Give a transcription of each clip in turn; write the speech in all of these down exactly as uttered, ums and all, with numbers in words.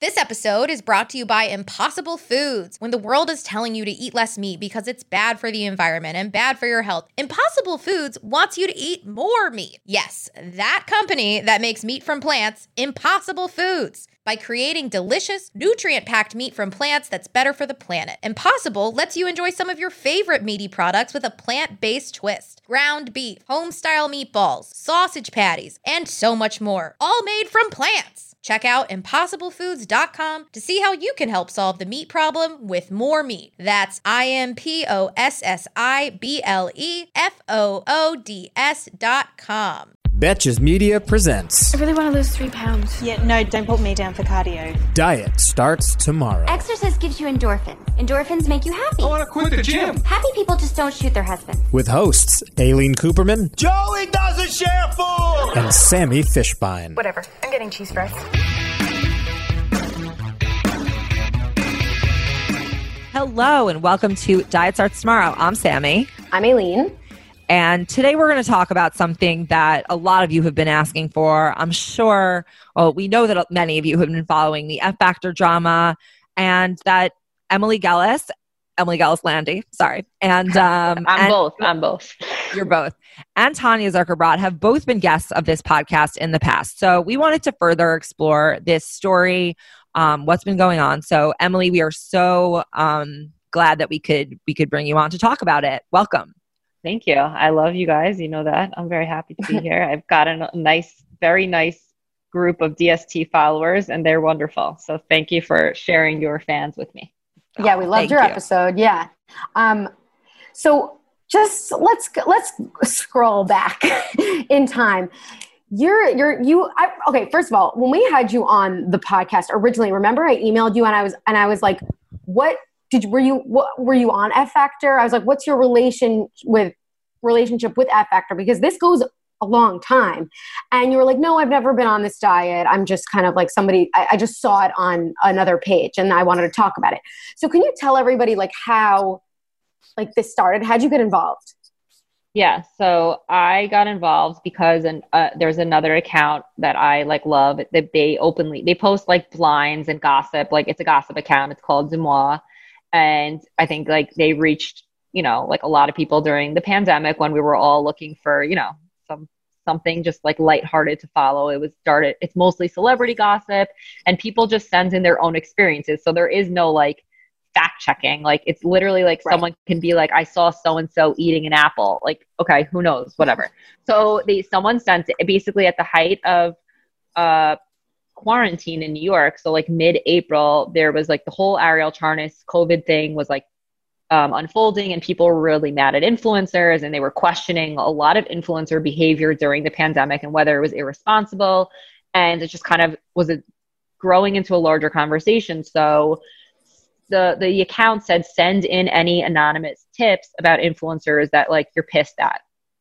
This episode is brought to you by Impossible Foods. When the world is telling you to eat less meat because it's bad for the environment and bad for your health, Impossible Foods wants you to eat more meat. Yes, that company that makes meat from plants, Impossible Foods. By creating delicious, nutrient-packed meat from plants that's better for the planet. Impossible lets you enjoy some of your favorite meaty products with a plant-based twist. Ground beef, home-style meatballs, sausage patties, and so much more. All made from plants. Check out impossible foods dot com to see how you can help solve the meat problem with more meat. That's I M P O S S I B L E F O O D S dot com. Betches Media presents. I really want to lose three pounds. Yeah, no, don't put me down for cardio. Diet starts tomorrow. Exercise gives you endorphins. Endorphins make you happy. I want to quit the gym. Happy people just don't shoot their husbands. With hosts Aileen Cooperman, Joey doesn't share food! and Sammy Fishbein. Whatever. I'm getting cheese fries. Hello and welcome to Diet Starts Tomorrow. I'm Sammy. I'm Aileen. And today we're going to talk about something that a lot of you have been asking for. I'm sure, well, we know that many of you have been following the F Factor drama, and that Emily Gellis, Emily Gellis Landy, sorry. And um, I'm and both. I'm both. You're both. And Tanya Zuckerbrot have both been guests of this podcast in the past. So we wanted to further explore this story, um, what's been going on. So Emily, we are so um, glad that we could we could bring you on to talk about it. Welcome. Thank you. I love you guys. You know that. I'm very happy to be here. I've got a nice, very nice group of D S T followers, and they're wonderful. So thank you for sharing your fans with me. Yeah, we loved Thank your you. episode. Yeah. Um, so just let's let's scroll back in time. You're you're you. I, okay, first of all, when we had you on the podcast originally, remember I emailed you and I was and I was like, what? Did you, were you what, were you on F Factor? I was like, what's your relation with relationship with F Factor? Because this goes a long time. And you were like, no, I've never been on this diet. I'm just kind of like somebody, I, I just saw it on another page and I wanted to talk about it. So can you tell everybody like how like this started? How'd you get involved? Yeah. So I got involved because an, uh, there's another account that I like love that they openly, they post like blinds and gossip. Like it's a gossip account. It's called Demois. And I think like they reached, you know, like a lot of people during the pandemic when we were all looking for, you know, some something just like lighthearted to follow. It was started, it's mostly celebrity gossip and people just send in their own experiences. So there is no like fact checking. Like it's literally like right. Someone can be like, I saw so-and-so eating an apple. Like, okay, who knows, whatever. So they, someone sent it basically at the height of, uh, quarantine in New York. So like mid-April, there was like the whole Ariel Charnas COVID thing was like um, unfolding and people were really mad at influencers and they were questioning a lot of influencer behavior during the pandemic and whether it was irresponsible. And it just kind of was a, growing into a larger conversation. So the, the account said, send in any anonymous tips about influencers that like you're pissed at.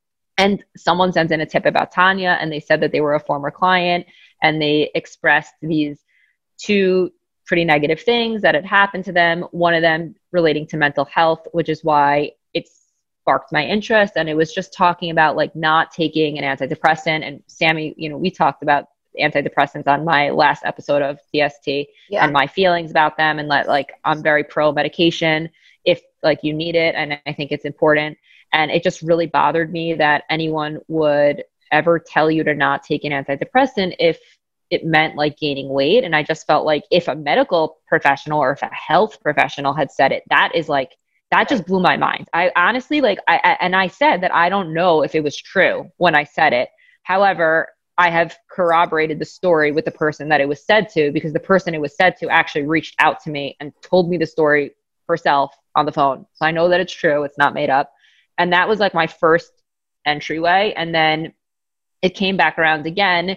And someone sent in a tip about Tanya and they said that they were a former client and they expressed these two pretty negative things that had happened to them. One of them relating to mental health, which is why it sparked my interest. And it was just talking about like not taking an antidepressant. And Sammy, you know, we talked about antidepressants on my last episode of D S T yeah. and my feelings about them. And that like, I'm very pro medication if like you need it. And I think it's important. And it just really bothered me that anyone would ever tell you to not take an antidepressant if it meant like gaining weight. And I just felt like if a medical professional or if a health professional had said it, that is like, that just blew my mind. I honestly like, I, I and I said that I don't know if it was true when I said it. However, I have corroborated the story with the person that it was said to, because the person it was said to actually reached out to me and told me the story herself on the phone. So I know that it's true. It's not made up. And that was like my first entryway. And then it came back around again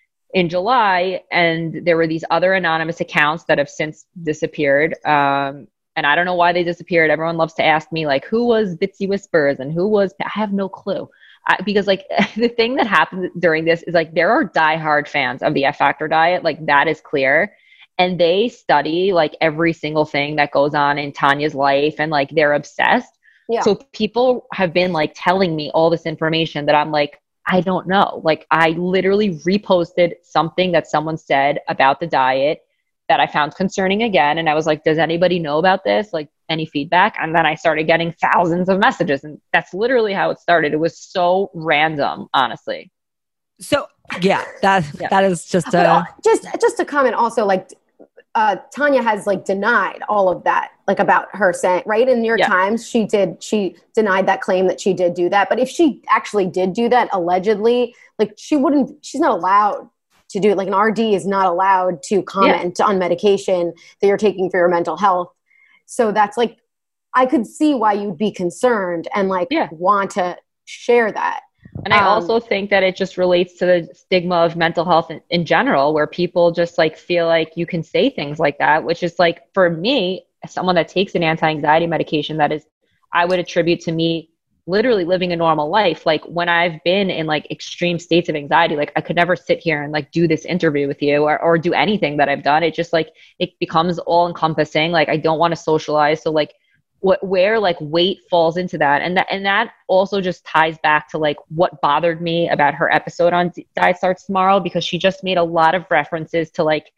in July, and there were these other anonymous accounts that have since disappeared. Um, and I don't know why they disappeared. Everyone loves to ask me like, who was Bitsy Whispers and who was, I have no clue. I, because like the thing that happened during this is like, there are diehard fans of the F Factor diet. Like that is clear. And they study like every single thing that goes on in Tanya's life and like they're obsessed. Yeah. So people have been like telling me all this information that I'm like, I don't know. Like I literally reposted something that someone said about the diet that I found concerning again. And I was like, does anybody know about this? Like, any feedback? And then I started getting thousands of messages. And that's literally how it started. It was so random, honestly. So yeah, that yeah. that is just a uh, just just to comment also, like uh, Tanya has like denied all of that, like about her saying, right? In New York yeah. Times, she did she denied that claim that she did do that. But if she actually did do that allegedly, like she wouldn't, she's not allowed to do it. Like an R D is not allowed to comment yeah. on medication that you're taking for your mental health. So that's like, I could see why you'd be concerned and like yeah. want to share that. And I um, also think that it just relates to the stigma of mental health in, in general, where people just like feel like you can say things like that, which is like, for me, as someone that takes an anti-anxiety medication, that is, I would attribute to me literally living a normal life. Like when I've been in like extreme states of anxiety, like I could never sit here and like do this interview with you or, or do anything that I've done. It just like, it becomes all encompassing. Like I don't want to socialize. So like what, where like weight falls into that. And that, and that also just ties back to like what bothered me about her episode on Diet Starts Tomorrow, because she just made a lot of references to like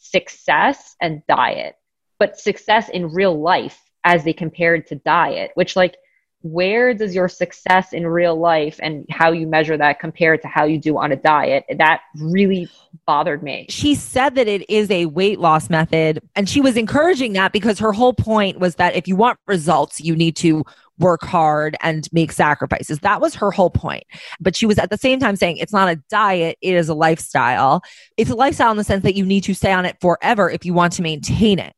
success and diet, but success in real life as they compared to diet, which like, where does your success in real life and how you measure that compare to how you do on a diet? That really bothered me. She said that it is a weight loss method, and she was encouraging that because her whole point was that if you want results, you need to work hard and make sacrifices. That was her whole point. But she was at the same time saying it's not a diet, it is a lifestyle. It's a lifestyle in the sense that you need to stay on it forever if you want to maintain it.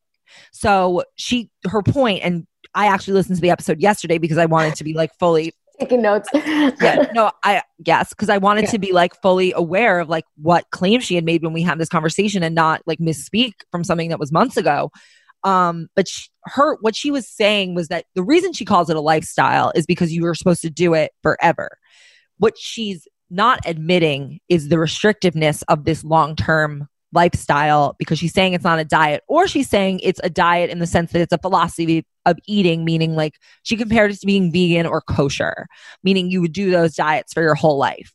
So she, her point, and I actually listened to the episode yesterday because I wanted to be like fully taking notes. yeah, no, I yes, because I wanted yeah. to be like fully aware of like what claims she had made when we had this conversation and not like misspeak from something that was months ago. Um, but she, her, what she was saying was that the reason she calls it a lifestyle is because you were supposed to do it forever. What she's not admitting is the restrictiveness of this long-term lifestyle, because she's saying it's not a diet, or she's saying it's a diet in the sense that it's a philosophy of eating, meaning like she compared it to being vegan or kosher, meaning you would do those diets for your whole life,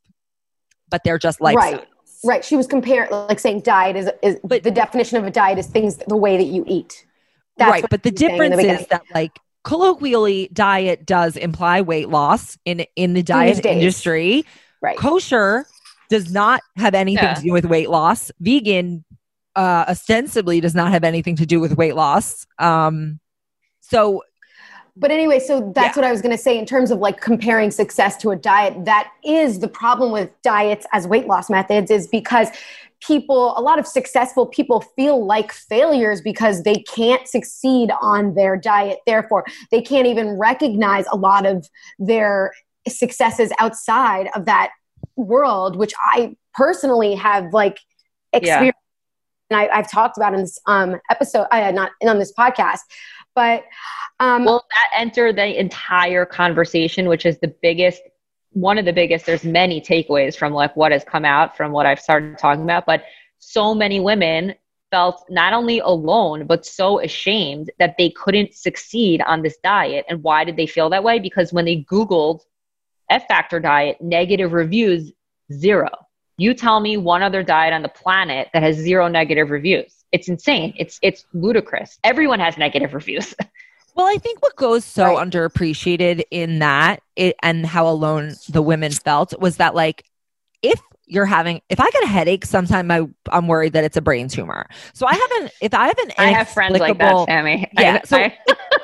but they're just lifestyles. Right. Right. She was comparing, like saying diet is, is but the definition of a diet is things, the way that you eat. That's right. But the difference the is that like colloquially diet does imply weight loss in, in the diet industry. Right. Kosher does not have anything yeah. to do with weight loss. Vegan uh, ostensibly does not have anything to do with weight loss. Um, so, but anyway, so that's yeah. what I was going to say in terms of like comparing success to a diet. That is the problem with diets as weight loss methods, is because people, a lot of successful people feel like failures because they can't succeed on their diet. Therefore, they can't even recognize a lot of their successes outside of that world, which I personally have like experienced, yeah. and I, I've talked about in this um, episode, uh, not on this podcast, but um, well, that entered the entire conversation, which is the biggest, one of the biggest. There's many takeaways from like what has come out from what I've started talking about, but so many women felt not only alone, but so ashamed that they couldn't succeed on this diet. And why did they feel that way? Because when they Googled F-Factor diet, negative reviews, zero. You tell me one other diet on the planet that has zero negative reviews. It's insane. It's it's ludicrous. Everyone has negative reviews. Well, I think what goes so right. underappreciated in that it, and how alone the women felt was that like, if you're having, if I get a headache, sometime I, I'm worried that it's a brain tumor. So I haven't, if I have an I have friends like that, Sammy. Yeah. I, so I,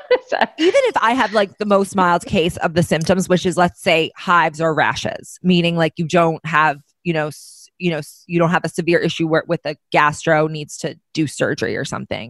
even if I have like the most mild case of the symptoms, which is let's say hives or rashes, meaning like you don't have, you know, s- you know, s- you don't have a severe issue where with a gastro needs to do surgery or something.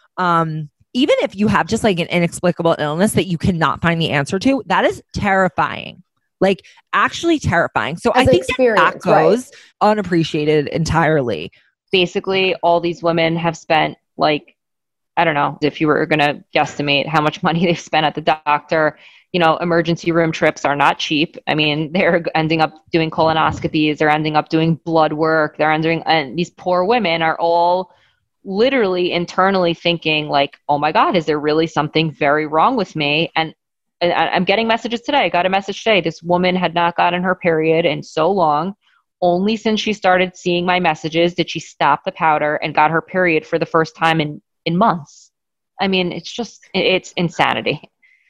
Um, even if you have just like an inexplicable illness that you cannot find the answer to, that is terrifying. Like actually terrifying. So As I think that, that goes right. unappreciated entirely. Basically, all these women have spent like, I don't know, if you were going to guesstimate how much money they've spent at the doctor, you know, emergency room trips are not cheap. I mean, they're ending up doing colonoscopies, they're ending up doing blood work, they're ending, and these poor women are all literally internally thinking like, oh my God, is there really something very wrong with me? And I'm getting messages today. I got a message today. This woman had not gotten her period in so long. only since she started seeing my messages did she stop the powder and got her period for the first time in, in months. I mean, it's just, it's insanity.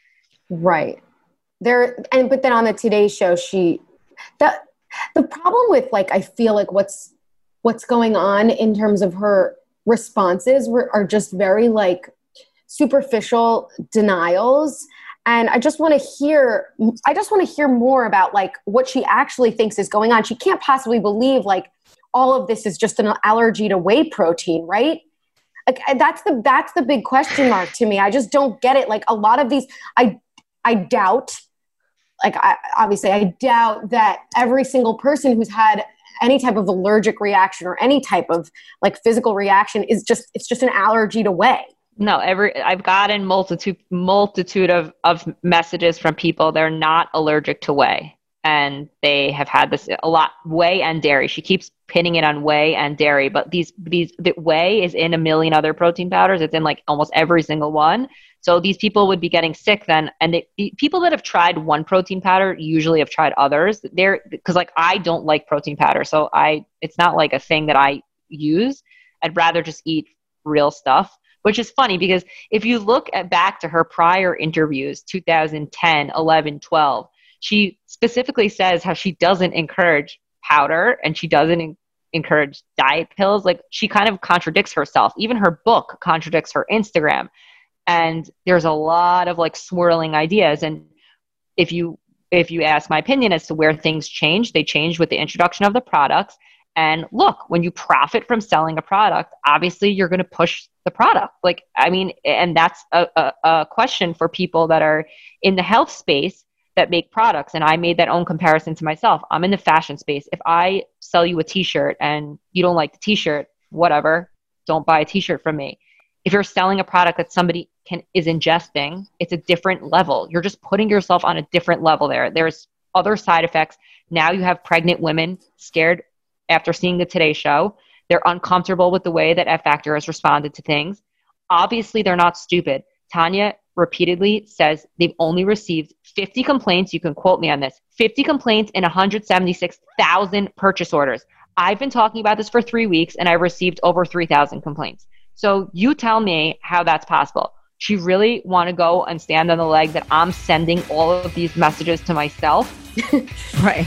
Right. There, and, but then on the Today Show, she, that, the problem with like, I feel like what's, what's going on in terms of her responses were, are just very like superficial denials. And I just want to hear, I just want to hear more about like what she actually thinks is going on. She can't possibly believe like all of this is just an allergy to whey protein, right? Like that's the, that's the big question mark to me. I just don't get it. Like a lot of these, I, I doubt, like I, obviously I doubt that every single person who's had any type of allergic reaction or any type of like physical reaction is just, it's just an allergy to whey. No, every I've gotten multitude multitude of, of messages from people. They're not allergic to whey, and they have had this a lot. Whey and dairy. She keeps pinning it on whey and dairy, but these these the whey is in a million other protein powders. It's in like almost every single one. So these people would be getting sick then. And they, the people that have tried one protein powder usually have tried others. They're because like I don't like protein powder, so I it's not like a thing that I use. I'd rather just eat real stuff. Which is funny because if you look at back to her prior interviews, two thousand ten, eleven, twelve, she specifically says how she doesn't encourage powder and she doesn't en- encourage diet pills. Like she kind of contradicts herself. Even her book contradicts her Instagram. And there's a lot of like swirling ideas. And if you if you ask my opinion as to where things change, they change with the introduction of the products. And look, when you profit from selling a product, obviously you're going to push the product. Like, I mean, and that's a, a, a question for people that are in the health space that make products. And I made that own comparison to myself. I'm in the fashion space. If I sell you a t-shirt and you don't like the t-shirt, whatever, don't buy a t-shirt from me. If you're selling a product that somebody can is ingesting, it's a different level. You're just putting yourself on a different level there. There's other side effects. Now you have pregnant women scared after seeing the Today Show. They're uncomfortable with the way that F Factor has responded to things. Obviously, they're not stupid. Tanya repeatedly says they've only received fifty complaints. You can quote me on this. fifty complaints and one hundred seventy-six thousand purchase orders. I've been talking about this for three weeks and I've received over three thousand complaints. So you tell me how that's possible. She really want to go and stand on the leg that I'm sending all of these messages to myself? Right.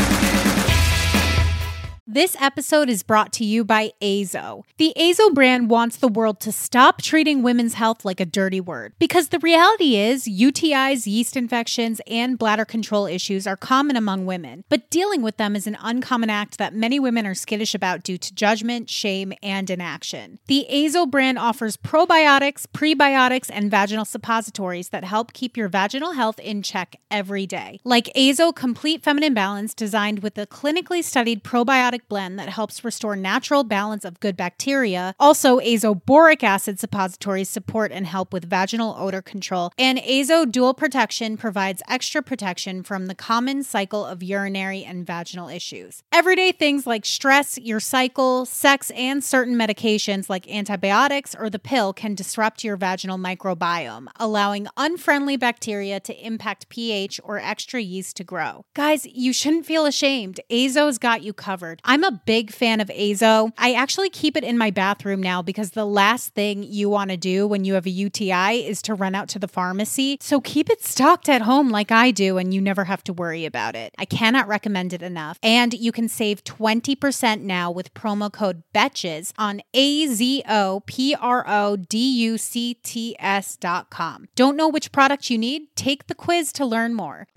This episode is brought to you by Azo. The Azo brand wants the world to stop treating women's health like a dirty word. Because the reality is, U T Is, yeast infections, and bladder control issues are common among women. But dealing with them is an uncommon act that many women are skittish about due to judgment, shame, and inaction. The Azo brand offers probiotics, prebiotics, and vaginal suppositories that help keep your vaginal health in check every day. Like Azo Complete Feminine Balance, designed with a clinically studied probiotic blend that helps restore natural balance of good bacteria. Also, Azo Boric Acid suppositories support and help with vaginal odor control. And Azo Dual Protection provides extra protection from the common cycle of urinary and vaginal issues. Everyday things like stress, your cycle, sex, and certain medications like antibiotics or the pill can disrupt your vaginal microbiome, allowing unfriendly bacteria to impact pH or extra yeast to grow. Guys, you shouldn't feel ashamed. Azo's got you covered. I'm a big fan of Azo. I actually keep it in my bathroom now because the last thing you want to do when you have a U T I is to run out to the pharmacy. So keep it stocked at home like I do and you never have to worry about it. I cannot recommend it enough. And you can save twenty percent now with promo code BETCHES on A Z O P R O D U C T S dot com. Don't know which product you need? Take the quiz to learn more.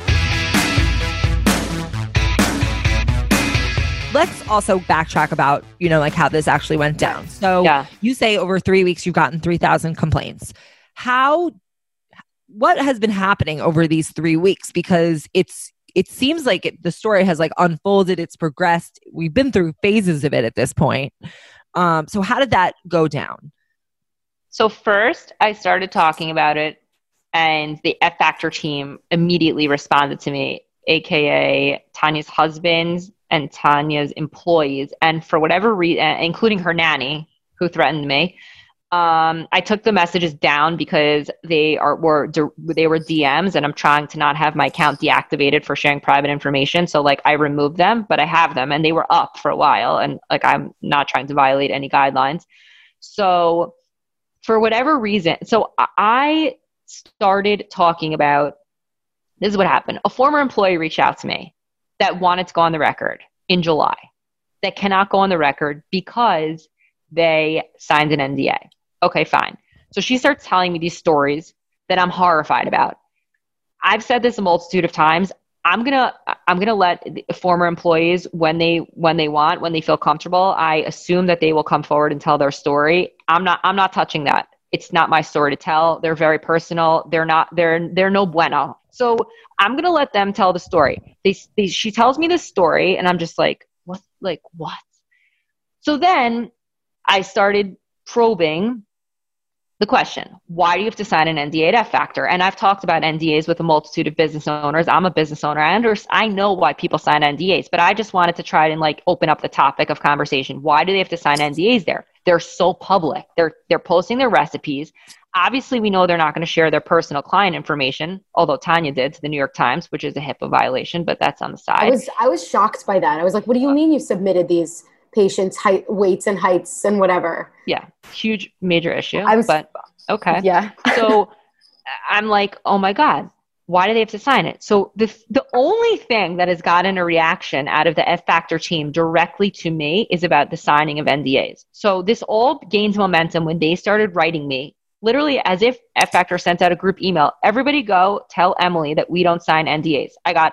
Let's also backtrack about, you know, like how this actually went down. So yeah. You say over three weeks, you've gotten three thousand complaints. How, what has been happening over these three weeks? Because it's, it seems like it, the story has like unfolded. It's progressed. We've been through phases of it at this point. Um, so how did that go down? So first I started talking about it and the F Factor team immediately responded to me, A K A Tanya's husband and Tanya's employees. And for whatever reason, including her nanny who threatened me, Um, I took the messages down because they are were they were D Ms, and I'm trying to not have my account deactivated for sharing private information. So like I removed them, but I have them, and they were up for a while, and like I'm not trying to violate any guidelines. So for whatever reason, so I started talking about, this is what happened. A former employee reached out to me that wanted to go on the record in July, that cannot go on the record because they signed an N D A. Okay, fine. So she starts telling me these stories that I'm horrified about. I've said this a multitude of times. I'm gonna I'm gonna let former employees, when they when they want, when they feel comfortable, I assume that they will come forward and tell their story. I'm not I'm not touching that. It's not my story to tell. They're very personal. They're not they're they're no bueno. So I'm gonna let them tell the story. They, they she tells me this story, and I'm just like, what like what? So then I started probing the question, why do you have to sign an N D A at F Factor? And I've talked about N D As with a multitude of business owners. I'm a business owner. I understand, I know why people sign N D As, but I just wanted to try and like open up the topic of conversation. Why do they have to sign N D As there? They're so public. They're they're posting their recipes. Obviously, we know they're not going to share their personal client information, although Tanya did to the New York Times, which is a HIPAA violation, but that's on the side. I was I was shocked by that. I was like, what do you mean you submitted these patients' height, weights and heights and whatever? Yeah, huge, major issue. I was, but okay. Yeah. So I'm like, oh my God, why do they have to sign it? So the the only thing that has gotten a reaction out of the F Factor team directly to me is about the signing of N D As. So this all gained momentum when they started writing me, literally as if F Factor sent out a group email. Everybody go tell Emily that we don't sign N D As. I got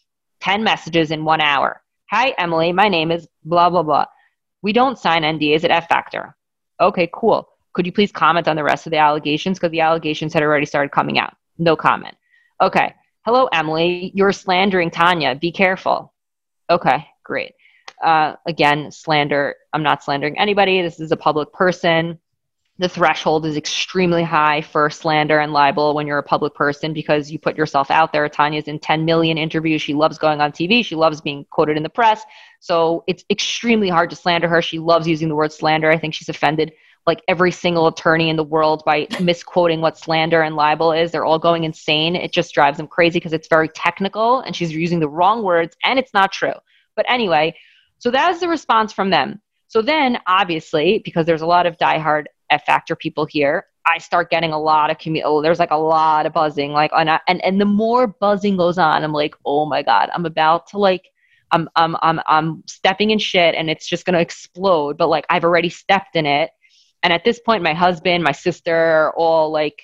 ten messages in one hour. Hi, Emily. My name is blah, blah, blah. We don't sign N D As at F Factor. Okay, cool. Could you please comment on the rest of the allegations? Because the allegations had already started coming out. No comment. Okay. Hello, Emily. You're slandering Tanya. Be careful. Okay, great. Uh, again, slander. I'm not slandering anybody. This is a public person. The threshold is extremely high for slander and libel when you're a public person because you put yourself out there. Tanya's in ten million interviews. She loves going on T V. She loves being quoted in the press. So it's extremely hard to slander her. She loves using the word slander. I think she's offended like every single attorney in the world by misquoting what slander and libel is. They're all going insane. It just drives them crazy because it's very technical and she's using the wrong words and it's not true. But anyway, so that was the response from them. So then obviously, because there's a lot of diehard F Factor people here, I start getting a lot of commu- oh, there's like a lot of buzzing, like on and and the more buzzing goes on, I'm like, oh my God, I'm about to like, I'm I'm I'm I'm stepping in shit, and it's just gonna explode. But like, I've already stepped in it, and at this point, my husband, my sister, are all like,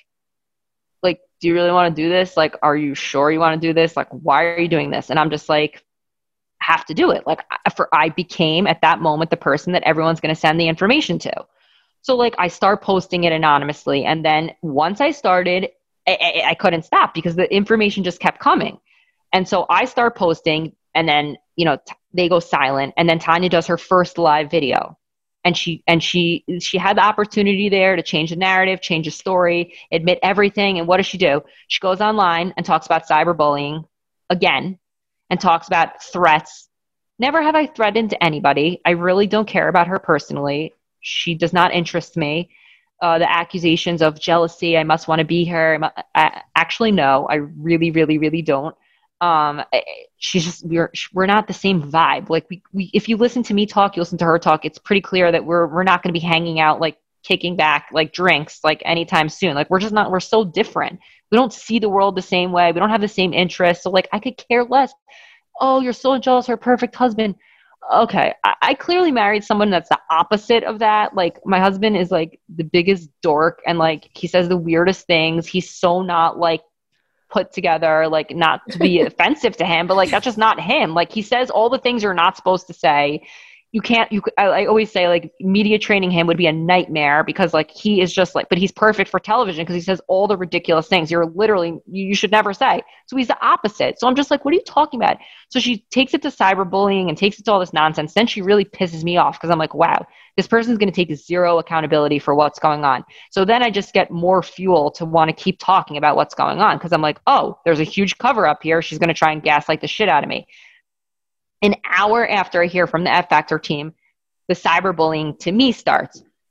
like, do you really want to do this? Like, are you sure you want to do this? Like, why are you doing this? And I'm just like, have to do it. Like, for I became at that moment the person that everyone's gonna send the information to. So like I start posting it anonymously. And then once I started, I, I, I couldn't stop because the information just kept coming. And so I start posting and then, you know, t- they go silent. And then Tanya does her first live video. And she, and she, she had the opportunity there to change the narrative, change the story, admit everything. And what does she do? She goes online and talks about cyberbullying again and talks about threats. Never have I threatened anybody. I really don't care about her personally. She does not interest me. Uh, the accusations of jealousy, I must want to be her. I, actually, no, I really, really, really don't. Um, she's just, we're, we're not the same vibe. Like we, we, if you listen to me talk, you listen to her talk, it's pretty clear that we're, we're not going to be hanging out, like kicking back, like drinks, like anytime soon. Like we're just not, we're so different. We don't see the world the same way. We don't have the same interests. So like, I could care less. Oh, you're so jealous of her perfect husband. Okay, I, I clearly married someone that's the opposite of that. Like my husband is like the biggest dork and like he says the weirdest things. He's so not like put together, like not to be offensive to him, but like that's just not him. Like he says all the things you're not supposed to say. You can't, you, I, I always say like media training him would be a nightmare because like he is just like, but he's perfect for television because he says all the ridiculous things you're literally, you, you should never say. So he's the opposite. So I'm just like, what are you talking about? So she takes it to cyberbullying and takes it to all this nonsense. Then she really pisses me off because I'm like, wow, this person's going to take zero accountability for what's going on. So then I just get more fuel to want to keep talking about what's going on because I'm like, oh, there's a huge cover up here. She's going to try and gaslight the shit out of me. An hour after I hear from the F Factor team, the cyberbullying to me starts.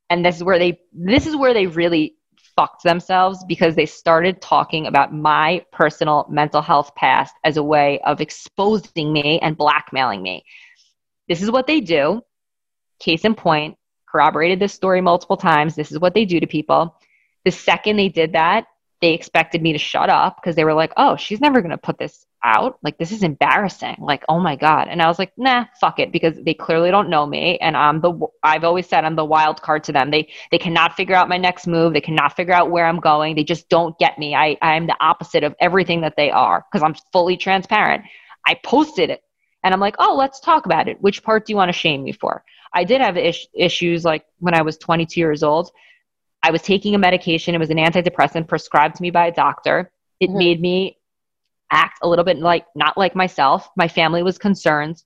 And this is where they this is where they really fucked themselves, because they started talking about my personal mental health past as a way of exposing me and blackmailing me. This is what they do. Case in point, corroborated this story multiple times. This is what they do to people. The second they did that, they expected me to shut up, because they were like, oh, she's never going to put this out. Like, this is embarrassing. Like, oh my God. And I was like, nah, fuck it, because they clearly don't know me. And I'm the, I've always said I'm the wild card to them. They, they cannot figure out my next move. They cannot figure out where I'm going. They just don't get me. I, I'm the opposite of everything that they are, because I'm fully transparent. I posted it and I'm like, oh, let's talk about it. Which part do you want to shame me for? I did have is- issues like when I was twenty-two years old. I was taking a medication. It was an antidepressant prescribed to me by a doctor. It mm-hmm. made me act a little bit like, not like myself. My family was concerned.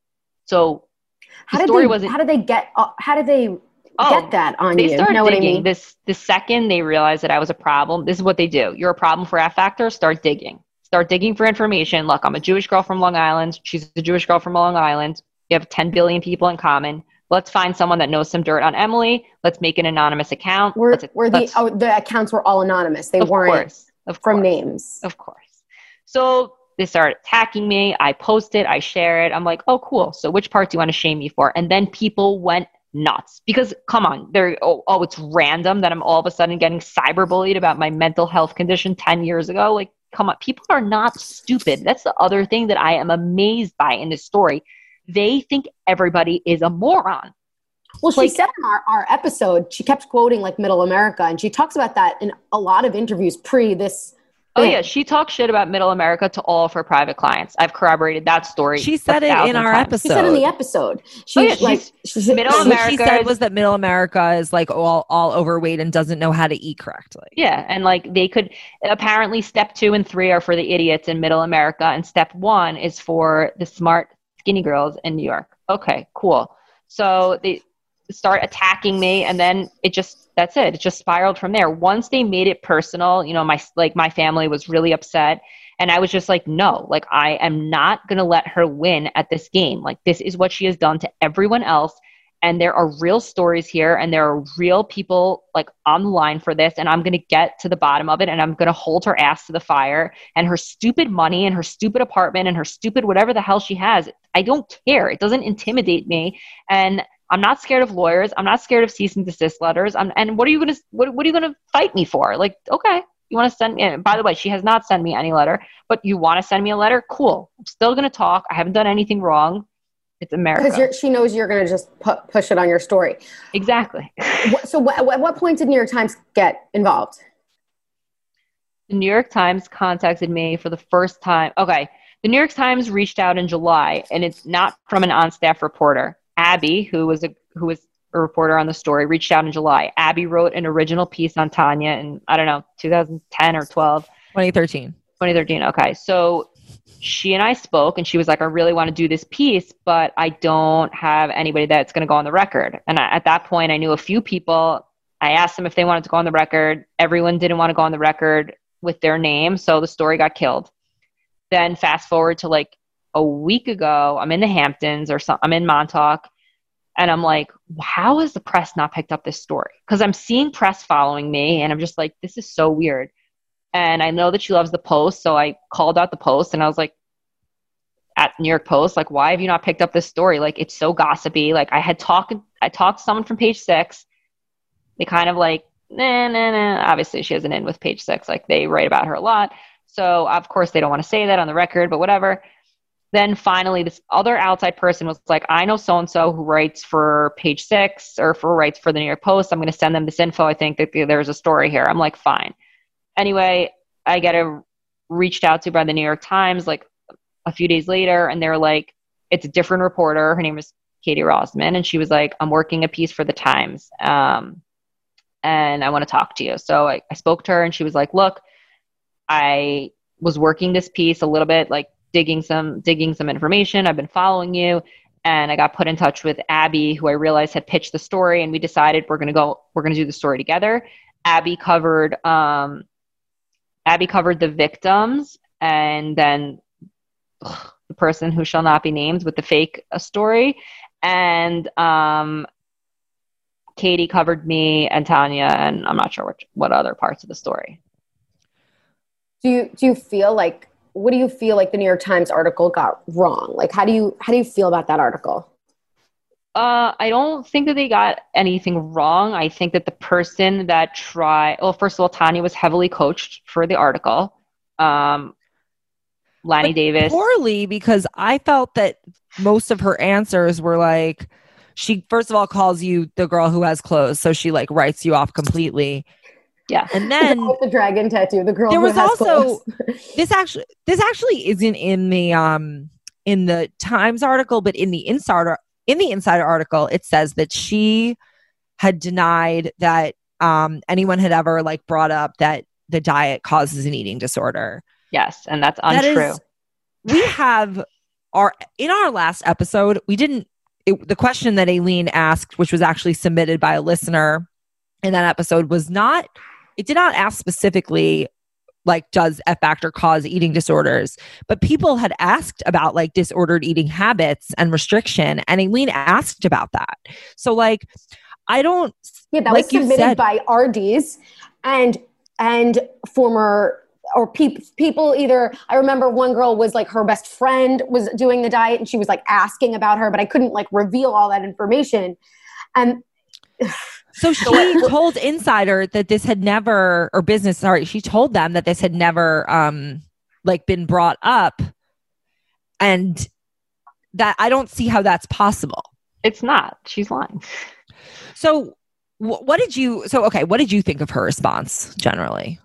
So how the did story they, wasn't, how did they get, uh, how did they oh, get that on they you? They started you know digging. What I mean? This, the second they realized that I was a problem, this is what they do. You're a problem for F Factor, start digging. Start digging for information. Look, I'm a Jewish girl from Long Island. She's a Jewish girl from Long Island. You have ten billion people in common. Let's find someone that knows some dirt on Emily. Let's make an anonymous account. Were, let's, were the, oh, the accounts were all anonymous. They of weren't course, of from course, names. Of course. So they started attacking me. I post it. I share it. I'm like, oh, cool. So which part do you want to shame me for? And then people went nuts, because come on, they're, oh, oh, it's random that I'm all of a sudden getting cyberbullied about my mental health condition ten years ago. Like, come on. People are not stupid. That's the other thing that I am amazed by in this story. They think everybody is a moron. Well, she like, said in our, our episode, she kept quoting like Middle America, and she talks about that in a lot of interviews pre this. Oh thing. yeah, she talks shit about Middle America to all of her private clients. I've corroborated that story. She said it in our times. episode. She said in the episode. She, oh yeah, like, she's, she, Middle she, what America. she said was that Middle America is like all, all overweight and doesn't know how to eat correctly. Yeah, and like they could apparently step two and three are for the idiots in Middle America, and step one is for the smart skinny girls in New York. Okay, cool. So they start attacking me, and then it just that's it. It just spiraled from there. Once they made it personal, you know, my like my family was really upset, and I was just like, no, like I am not going to let her win at this game. Like, this is what she has done to everyone else, and there are real stories here, and there are real people like on the line for this, and I'm going to get to the bottom of it, and I'm going to hold her ass to the fire, and her stupid money and her stupid apartment and her stupid whatever the hell she has. I don't care. It doesn't intimidate me, and I'm not scared of lawyers. I'm not scared of cease and desist letters. I'm, and what are you going to, what, what are you going to fight me for? Like, okay, you want to send me, and by the way, she has not sent me any letter, but you want to send me a letter? Cool. I'm still going to talk. I haven't done anything wrong. It's America. Because she knows you're going to just pu- push it on your story. Exactly. So at what point did New York Times get involved? The New York Times contacted me for the first time. Okay. The New York Times reached out in July, and it's not from an on-staff reporter. Abby, who was a who was a reporter on the story, reached out in July. Abby wrote an original piece on Tanya in, I don't know, two thousand ten or twelve. twenty thirteen. twenty thirteen, okay. So she and I spoke, and she was like, I really want to do this piece, but I don't have anybody that's going to go on the record. And I, at that point, I knew a few people. I asked them if they wanted to go on the record. Everyone didn't want to go on the record with their name, so the story got killed. Then fast forward to like a week ago, I'm in the Hamptons or some, I'm in Montauk, and I'm like, how has the press not picked up this story? Because I'm seeing press following me, and I'm just like, this is so weird. And I know that she loves the Post, so I called out the Post, and I was like, at New York Post, like, why have you not picked up this story? Like, it's so gossipy. Like, I had talked, I talked to someone from Page Six. They kind of like, nah, nah, nah. Obviously, she has an in with Page Six. Like, they write about her a lot. So, of course, they don't want to say that on the record, but whatever. Then finally, this other outside person was like, I know so-and-so who writes for Page Six or for writes for the New York Post. I'm going to send them this info. I think that there's a story here. I'm like, fine. Anyway, I get a reached out to by the New York Times like a few days later, and they're like, it's a different reporter. Her name is Katie Rosman. And she was like, I'm working a piece for the Times. Um, and I want to talk to you. So I, I spoke to her, and she was like, look, I was working this piece a little bit, like digging some, digging some information. I've been following you. And I got put in touch with Abby, who I realized had pitched the story, and we decided we're going to go, we're going to do the story together. Abby covered, um, Abby covered the victims, and then ugh, the person who shall not be named with the fake uh, story. And um, Katie covered me and Tanya, and I'm not sure which, what other parts of the story. Do you do you feel like what do you feel like the New York Times article got wrong? Like how do you how do you feel about that article? Uh, I don't think that they got anything wrong. I think that the person that tried, well, first of all, Tanya was heavily coached for the article. Um, Lanny but Davis. Poorly, because I felt that most of her answers were like, she first of all calls you the girl who has clothes. So she like writes you off completely. Yeah. And then with the dragon tattoo, the girl there who was has also clothes. this actually this actually isn't in the um in the Times article, but in the Insider in the Insider article, it says that she had denied that um anyone had ever like brought up that the diet causes an eating disorder. Yes, and that's untrue. That is, we have our in our last episode, we didn't it, the question that Aileen asked, which was actually submitted by a listener in that episode, was not it did not ask specifically like, does F factor cause eating disorders? But people had asked about like disordered eating habits and restriction, and Aileen asked about that. So like, I don't. Yeah, that like was submitted said, by R Ds and and former or pe- people either. I remember one girl was like her best friend was doing the diet, and she was like asking about her, but I couldn't like reveal all that information. And so she told Insider that this had never, or business, sorry, she told them that this had never um, like been brought up. And that I don't see how that's possible. It's not. She's lying. So wh- what did you, so, okay, what did you think of her response generally?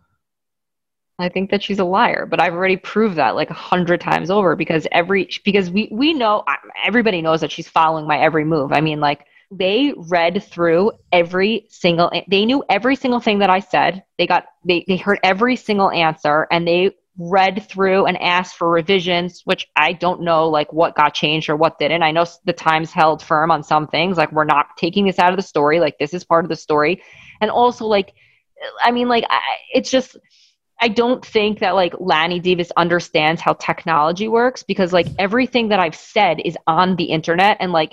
I think that she's a liar, but I've already proved that like a hundred times over because every, because we, we know, everybody knows that she's following my every move. I mean, like, they read through every single, they knew every single thing that I said. They got, they, they heard every single answer, and they read through and asked for revisions, which I don't know like what got changed or what didn't. I know the Times held firm on some things, like we're not taking this out of the story. Like this is part of the story. And also like, I mean, like I, it's just, I don't think that like Lanny Davis understands how technology works, because like everything that I've said is on the internet, and like,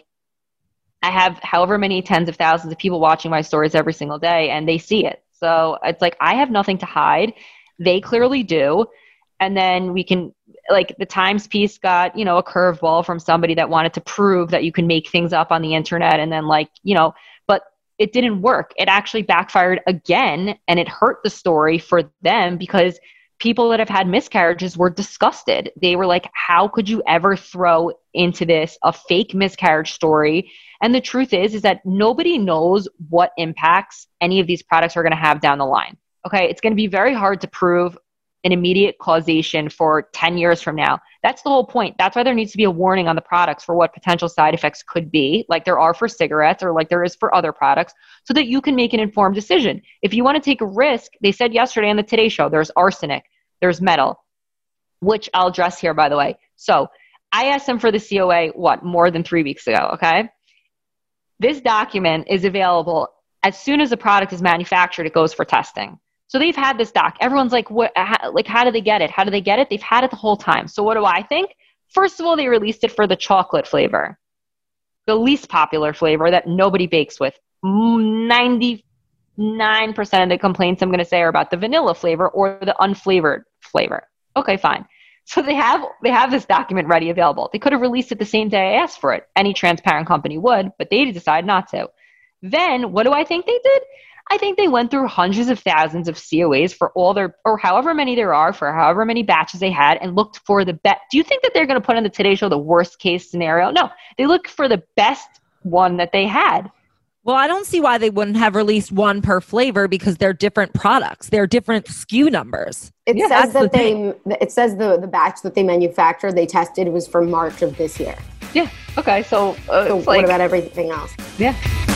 I have however many tens of thousands of people watching my stories every single day, and they see it. So it's like, I have nothing to hide. They clearly do. And then we can, like the Times piece got, you know, a curveball from somebody that wanted to prove that you can make things up on the internet. And then like, you know, but it didn't work. It actually backfired again, and it hurt the story for them, because people that have had miscarriages were disgusted. They were like, how could you ever throw into this a fake miscarriage story? And the truth is, is that nobody knows what impacts any of these products are going to have down the line. Okay. It's going to be very hard to prove an immediate causation for ten years from now. That's the whole point. That's why there needs to be a warning on the products for what potential side effects could be, like there are for cigarettes or like there is for other products, so that you can make an informed decision. If you want to take a risk, they said yesterday on the Today Show, there's arsenic, there's metal, which I'll address here, by the way. So I asked them for the C O A, what, more than three weeks ago, okay? This document is available as soon as the product is manufactured, it goes for testing. So they've had this doc. Everyone's like, what, how, like, how do they get it? How do they get it? They've had it the whole time. So what do I think? First of all, they released it for the chocolate flavor, the least popular flavor that nobody bakes with. ninety-nine percent of the complaints I'm going to say are about the vanilla flavor or the unflavored flavor. Okay, fine. So they have they have this document ready, available. They could have released it the same day I asked for it. Any transparent company would, but they decided not to. Then what do I think they did? I think they went through hundreds of thousands of C O As for all their, or however many there are, for however many batches they had, and looked for the best. Do you think that they're going to put on the Today Show the worst case scenario? No, they looked for the best one that they had. Well, I don't see why they wouldn't have released one per flavor, because they're different products. They're different S K U numbers. It Yeah, says that's that the they. thing. It says the the batch that they manufactured, they tested, was for March of this year. Yeah. Okay. So, uh, So it's what like, about everything else? yeah.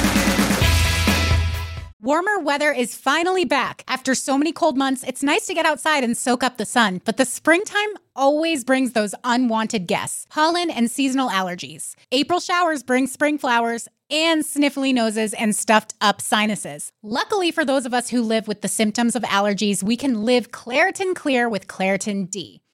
Warmer weather is finally back. After so many cold months, it's nice to get outside and soak up the sun, but the springtime always brings those unwanted guests, pollen and seasonal allergies. April showers bring spring flowers and sniffly noses and stuffed up sinuses. Luckily for those of us who live with the symptoms of allergies, we can live Claritin Clear with Claritin D.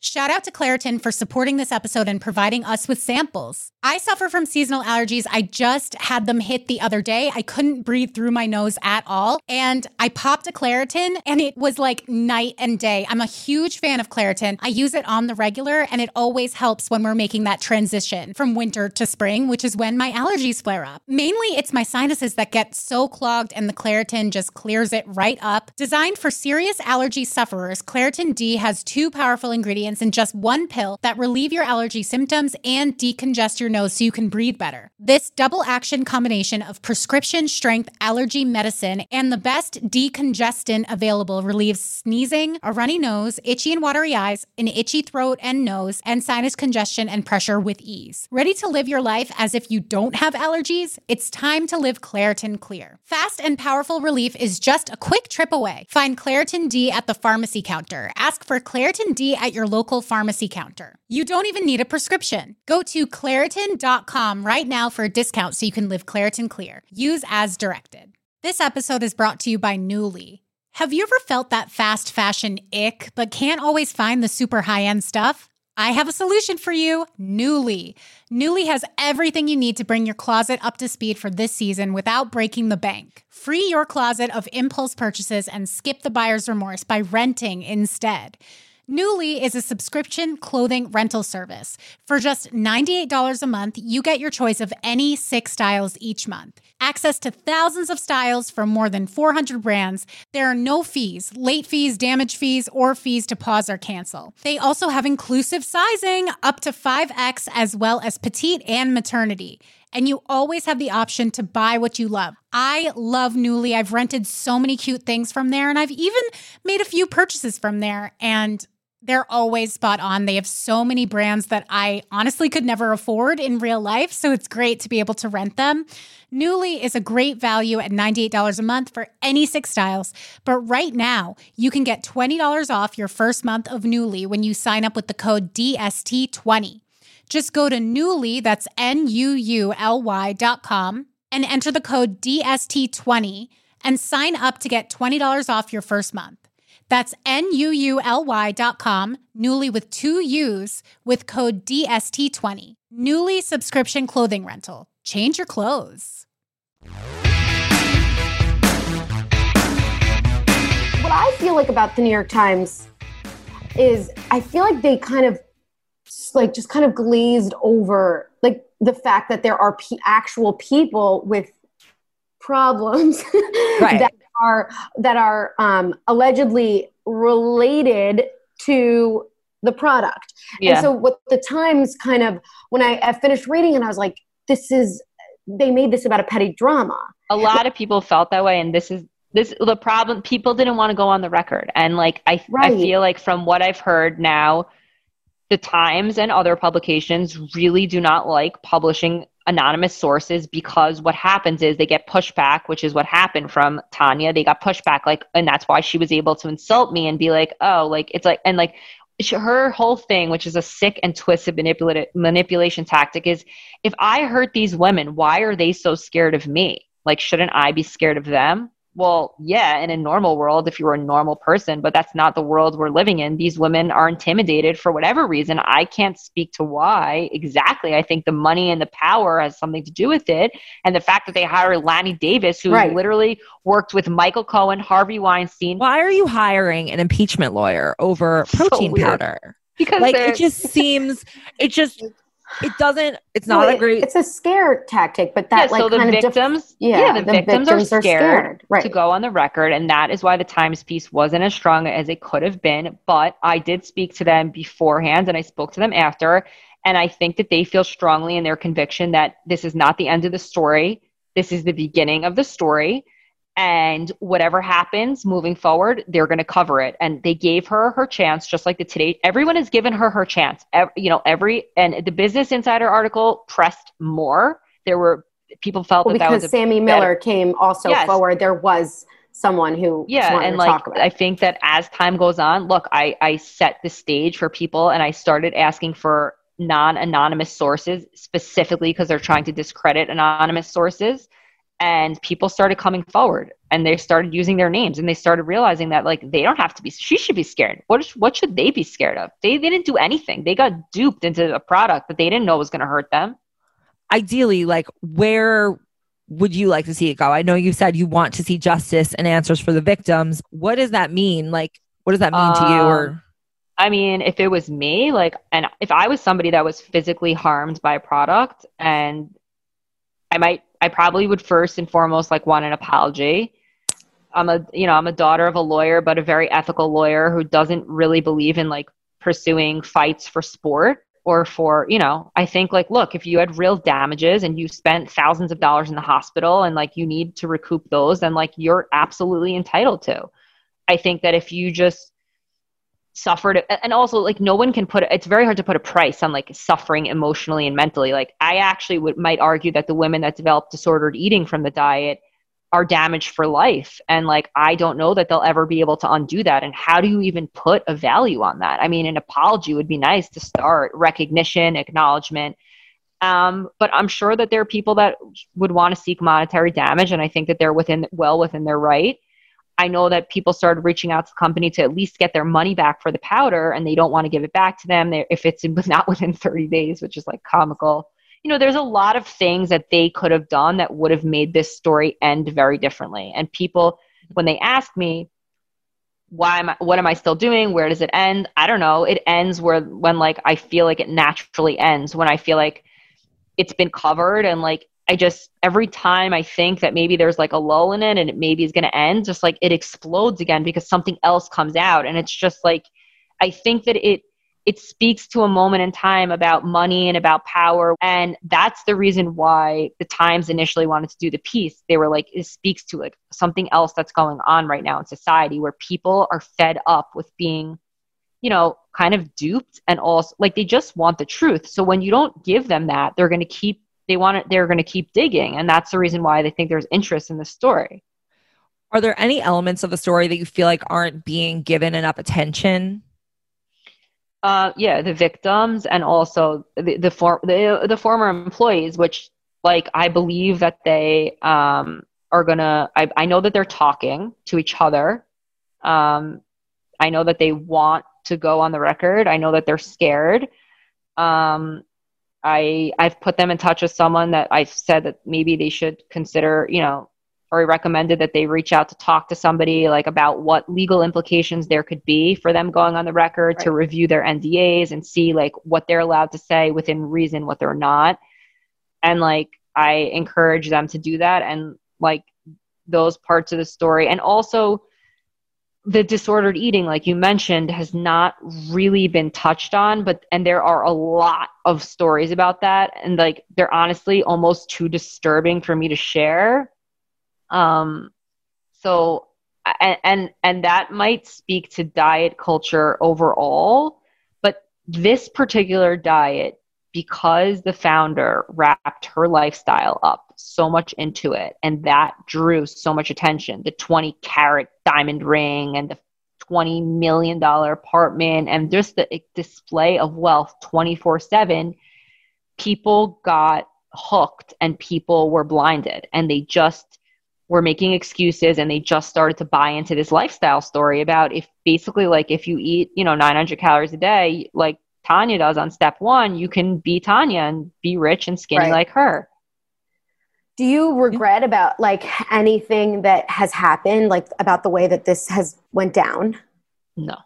Shout out to Claritin for supporting this episode and providing us with samples. I suffer from seasonal allergies. I just had them hit the other day. I couldn't breathe through my nose at all. And I popped a Claritin and it was like night and day. I'm a huge fan of Claritin. I use it on the regular and it always helps when we're making that transition from winter to spring, which is when my allergies flare up. Mainly it's my sinuses that get so clogged and the Claritin just clears it right up. Designed for serious allergy sufferers, Claritin D has two powerful ingredients in just one pill that relieve your allergy symptoms and decongest your nose so you can breathe better. This double action combination of prescription strength allergy medicine and the best decongestant available relieves sneezing, a runny nose, itchy and watery eyes, an itchy throat and nose, and sinus congestion and pressure with ease. Ready to live your life as if you don't have allergies? It's time to live Claritin Clear. Fast and powerful relief is just a quick trip away. Find Claritin D at the pharmacy counter. Ask for Claritin D at your local pharmacy counter. You don't even need a prescription. Go to Claritin dot com right now for a discount so you can live Claritin Clear. Use as directed. This episode is brought to you by Nuuly. Have you ever felt that fast fashion ick, but can't always find the super high-end stuff? I have a solution for you, Nuuly. Nuuly has everything you need to bring your closet up to speed for this season without breaking the bank. Free your closet of impulse purchases and skip the buyer's remorse by renting instead. Nuuly is a subscription clothing rental service. For just ninety-eight dollars a month, you get your choice of any six styles each month. Access to thousands of styles from more than four hundred brands. There are no fees, late fees, damage fees, or fees to pause or cancel. They also have inclusive sizing, up to five X, as well as petite and maternity. And you always have the option to buy what you love. I love Nuuly. I've rented so many cute things from there, and I've even made a few purchases from there, and they're always spot on. They have so many brands that I honestly could never afford in real life, so it's great to be able to rent them. Nuuly is a great value at ninety-eight dollars a month for any six styles, but right now, you can get twenty dollars off your first month of Nuuly when you sign up with the code D S T twenty. Just go to Nuuly, that's N U U L Y dot com, and enter the code D S T twenty and sign up to get twenty dollars off your first month. That's N U U L Y dot com, Nuuly with two U's, with code D S T twenty. Nuuly subscription clothing rental. Change your clothes. What I feel like about the New York Times is I feel like they kind of like just kind of glazed over like the fact that there are p- actual people with problems right. that are that are um, allegedly related to the product. Yeah. And so what the Times kind of, when I, I finished reading and I was like, this is, they made this about a petty drama. A lot of people felt that way. And this is, this, the problem, people didn't want to go on the record. And like, I, Right. I feel like from what I've heard now, the Times and other publications really do not like publishing anonymous sources because what happens is they get pushback, which is what happened from Tanya. They got pushback, like, and that's why she was able to insult me and be like, oh, like, it's like, and like her whole thing, which is a sick and twisted manipulation manipulation tactic, is if I hurt these women, why are they so scared of me? Like, shouldn't I be scared of them? Well, yeah, in a normal world, if you were a normal person, but that's not the world we're living in. These women are intimidated for whatever reason. I can't speak to why exactly. I think the money and the power has something to do with it. And the fact that they hired Lanny Davis, who Right. literally worked with Michael Cohen, Harvey Weinstein. Why are you hiring an impeachment lawyer over So protein weird. powder? Because Like, they're- it just seems, it just, it doesn't, it's not No, a it- great, It's a scare tactic, but that Yeah, like so the kind of def- victims, yeah, yeah, the, the victims, victims are are scared, scared, right. to go on the record, and that is why the Times piece wasn't as strong as it could have been. But I did speak to them beforehand, and I spoke to them after, and I think that they feel strongly in their conviction that this is not the end of the story. This is the beginning of the story. And whatever happens moving forward, they're going to cover it. And they gave her her chance, just like the Today. Everyone has given her her chance. Every, you know, every and the Business Insider article pressed more. There were people felt well, that that because was a Sammy better- Miller came also Yes. forward. There was someone who Yeah, wanted and to like talk about I it. think that as time goes on, look, I I set the stage for people, and I started asking for non-anonymous sources specifically because they're trying to discredit anonymous sources. And people started coming forward and they started using their names and they started realizing that like they don't have to be, she should be scared. What, is, what should they be scared of? They, they didn't do anything. They got duped into a product that they didn't know was going to hurt them. Ideally, like where would you like to see it go? I know you said you want to see justice and answers for the victims. What does that mean? Like, what does that mean um, to you? Or I mean, if it was me, like, and if I was somebody that was physically harmed by a product, and I might, I probably would first and foremost like want an apology. I'm a, you know, I'm a daughter of a lawyer, but a very ethical lawyer who doesn't really believe in like pursuing fights for sport or for, you know, I think like, look, if you had real damages and you spent thousands of dollars in the hospital and like you need to recoup those, then like you're absolutely entitled to. I think that if you just suffered, and also like no one can put, it's very hard to put a price on like suffering emotionally and mentally. Like I actually would might argue that the women that developed disordered eating from the diet are damaged for life. And like, I don't know that they'll ever be able to undo that. And how do you even put a value on that? I mean, an apology would be nice to start, recognition, acknowledgement. Um, but I'm sure that there are people that would want to seek monetary damage. And I think that they're within, well within their right. I know that people started reaching out to the company to at least get their money back for the powder, and they don't want to give it back to them if it's not within thirty days, which is like comical. You know, there's a lot of things that they could have done that would have made this story end very differently. And people, when they ask me, why am I, what am I still doing? Where does it end? I don't know. It ends where, when like, I feel like it naturally ends, when I feel like it's been covered and like, I just, every time I think that maybe there's like a lull in it and it maybe is going to end, just like it explodes again because something else comes out. And it's just like, I think that it, it speaks to a moment in time about money and about power. And that's the reason why the Times initially wanted to do the piece. They were like, it speaks to like something else that's going on right now in society where people are fed up with being, you know, kind of duped, and also like they just want the truth. So when you don't give them that, they're going to keep They want it, they're going to keep digging. And that's the reason why they think there's interest in the story. Are there any elements of the story that you feel like aren't being given enough attention? Uh, yeah, the victims and also the the, for, the the former employees, which like I believe that they um, are going to, I, I know that they're talking to each other. Um, I know that they want to go on the record. I know that they're scared. Um, I, I've put them in touch with someone that I've said that maybe they should consider, you know, or recommended that they reach out to talk to somebody like about what legal implications there could be for them going on the record, right, to review their N D As and see like what they're allowed to say within reason, what they're not. And like, I encourage them to do that. And like those parts of the story. And also the disordered eating, like you mentioned, has not really been touched on, but, and there are a lot of stories about that. And like, they're honestly almost too disturbing for me to share. Um, so, and, and, and that might speak to diet culture overall, but this particular diet, because the founder wrapped her lifestyle up so much into it, and that drew so much attention, the twenty carat diamond ring and the twenty million dollars apartment and just the display of wealth twenty-four seven, people got hooked and people were blinded, and they just were making excuses, and they just started to buy into this lifestyle story about if basically like if you eat, you know, nine hundred calories a day, like Tanya does on step one, you can be Tanya and be rich and skinny, right, like her. Do you regret about like anything that has happened, like about the way that this has went down? No.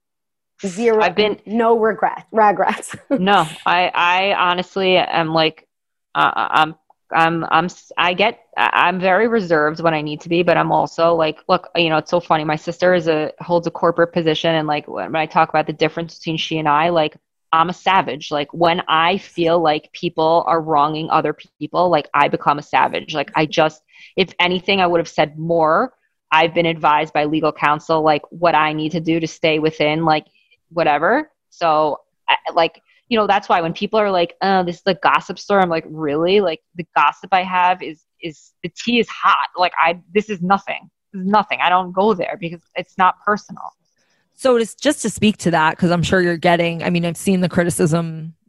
Zero. I've been no regret, regrets. No, I, I honestly am like, uh, I'm, I'm, I'm, I get, I'm very reserved when I need to be, but I'm also like, look, you know, it's so funny. My sister is a, holds a corporate position. And like, when I talk about the difference between she and I, like, I'm a savage. Like when I feel like people are wronging other people, like I become a savage. Like I just, if anything, I would have said more. I've been advised by legal counsel, like what I need to do to stay within like whatever. So I, like, you know, that's why when people are like, oh, this is the gossip store, I'm like, really? Like the gossip I have is, is the tea is hot. Like I, this is nothing. This is nothing. I don't go there because it's not personal. So it's just to speak to that, because I'm sure you're getting, I mean, I've seen the criticism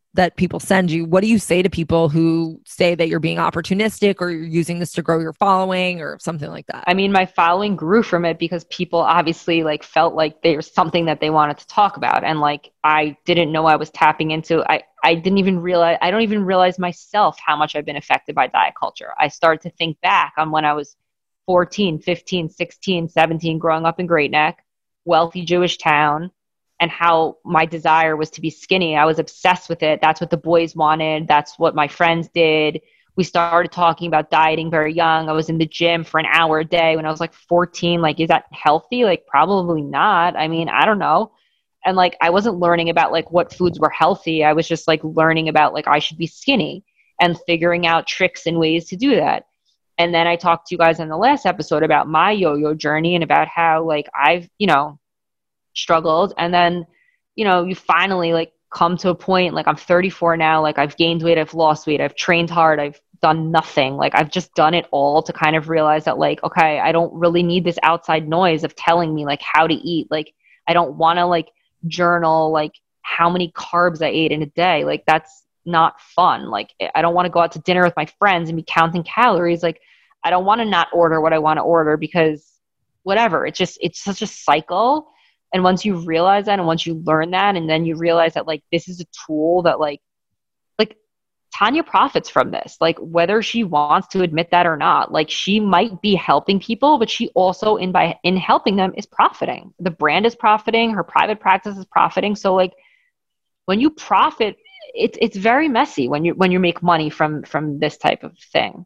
that people send you. What do you say to people who say that you're being opportunistic or you're using this to grow your following or something like that? I mean, my following grew from it because people obviously like felt like there's something that they wanted to talk about. And like, I didn't know I was tapping into, I, I didn't even realize, I don't even realize myself how much I've been affected by diet culture. I started to think back on when I was fourteen, fifteen, sixteen, seventeen, growing up in Great Neck, wealthy Jewish town, and how my desire was to be skinny. I was obsessed with it. That's what the boys wanted. That's what my friends did. We started talking about dieting very young. I was in the gym for an hour a day when I was like fourteen. Like, is that healthy? Like, probably not. I mean, I don't know. And like, I wasn't learning about like what foods were healthy. I was just like learning about like I should be skinny and figuring out tricks and ways to do that. And then I talked to you guys in the last episode about my yo-yo journey and about how like I've, you know, struggled. And then, you know, you finally like come to a point, like I'm thirty-four now, like I've gained weight, I've lost weight, I've trained hard, I've done nothing. Like I've just done it all to kind of realize that like, okay, I don't really need this outside noise of telling me like how to eat. Like, I don't want to like journal, like how many carbs I ate in a day. Like, that's not fun. Like, I don't want to go out to dinner with my friends and be counting calories. Like, I don't want to not order what I want to order because whatever, it's just, it's such a cycle. And once you realize that, and once you learn that, and then you realize that like, this is a tool that like, like Tanya profits from this, like whether she wants to admit that or not, like she might be helping people, but she also in by, in helping them is profiting. The brand is profiting, her private practice is profiting. So like when you profit, it's, it's very messy when you, when you make money from, from this type of thing.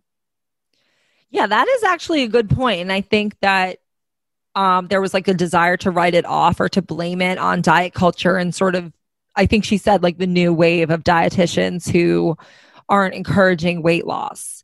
Yeah, that is actually a good point. And I think that Um, there was like a desire to write it off or to blame it on diet culture and sort of, I think she said like the new wave of dietitians who aren't encouraging weight loss.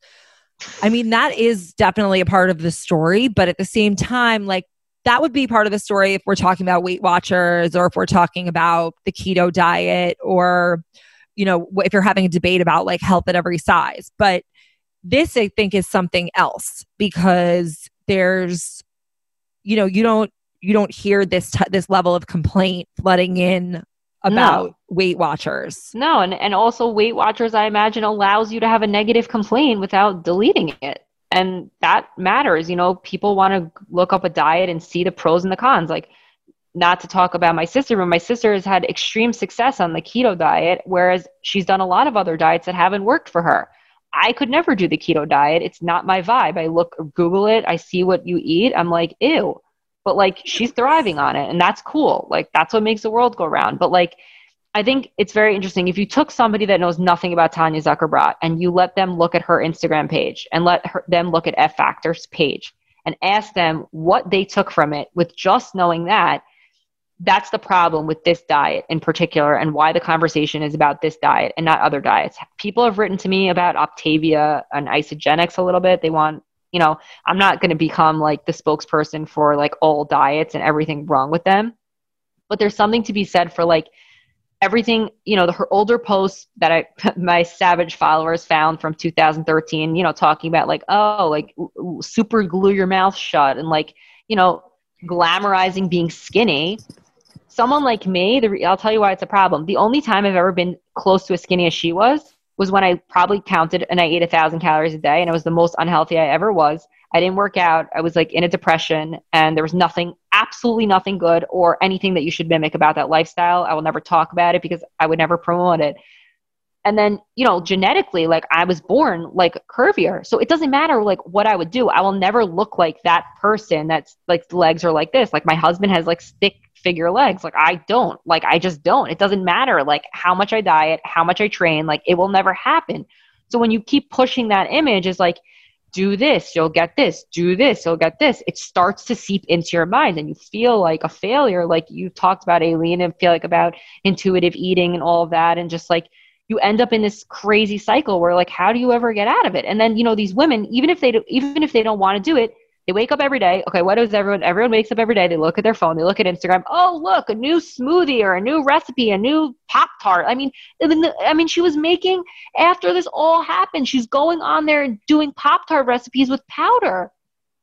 I mean, that is definitely a part of the story, but at the same time, like that would be part of the story if we're talking about Weight Watchers or if we're talking about the keto diet or, you know, if you're having a debate about like health at every size. But this, I think, is something else because there's, you know, you don't, you don't hear this, t- this level of complaint flooding in about no. Weight Watchers. No. And, and also Weight Watchers, I imagine, allows you to have a negative complaint without deleting it. And that matters. You know, people want to look up a diet and see the pros and the cons. Like, not to talk about my sister, but my sister has had extreme success on the keto diet, whereas she's done a lot of other diets that haven't worked for her. I could never do the keto diet. It's not my vibe. I look, Google it. I see what you eat. I'm like, ew. But like, she's thriving on it. And that's cool. Like, that's what makes the world go round. But like, I think it's very interesting. If you took somebody that knows nothing about Tanya Zuckerbrot and you let them look at her Instagram page and let her, them look at F Factor's page and ask them what they took from it with just knowing that, that's the problem with this diet in particular and why the conversation is about this diet and not other diets. People have written to me about Optavia and Isagenix a little bit. They want, you know, I'm not going to become like the spokesperson for like all diets and everything wrong with them. But there's something to be said for like everything, you know, the, her older posts that I, my savage followers found from two thousand thirteen, you know, talking about like, oh, like super glue your mouth shut and like, you know, glamorizing being skinny. Someone like me, the, I'll tell you why it's a problem. The only time I've ever been close to as skinny as she was, was when I probably counted and I ate a thousand calories a day and it was the most unhealthy I ever was. I didn't work out. I was like in a depression and there was nothing, absolutely nothing good or anything that you should mimic about that lifestyle. I will never talk about it because I would never promote it. And then, you know, genetically, like I was born like curvier. So it doesn't matter like what I would do. I will never look like that person that's like legs are like this. Like my husband has like stick figure legs. Like I don't, like, I just don't, it doesn't matter like how much I diet, how much I train, like it will never happen. So when you keep pushing that image is like, do this, you'll get this, do this, you'll get this. It starts to seep into your mind and you feel like a failure. Like you talked about, Aileen, and feel like about intuitive eating and all of that. And just like, you end up in this crazy cycle where like, how do you ever get out of it? And then, you know, these women, even if they do, even if they don't want to do it, they wake up every day. Okay, what is everyone? Everyone wakes up every day. They look at their phone. They look at Instagram. Oh, look, a new smoothie or a new recipe, a new Pop-Tart. I mean, I mean, she was making, after this all happened, she's going on there and doing Pop-Tart recipes with powder.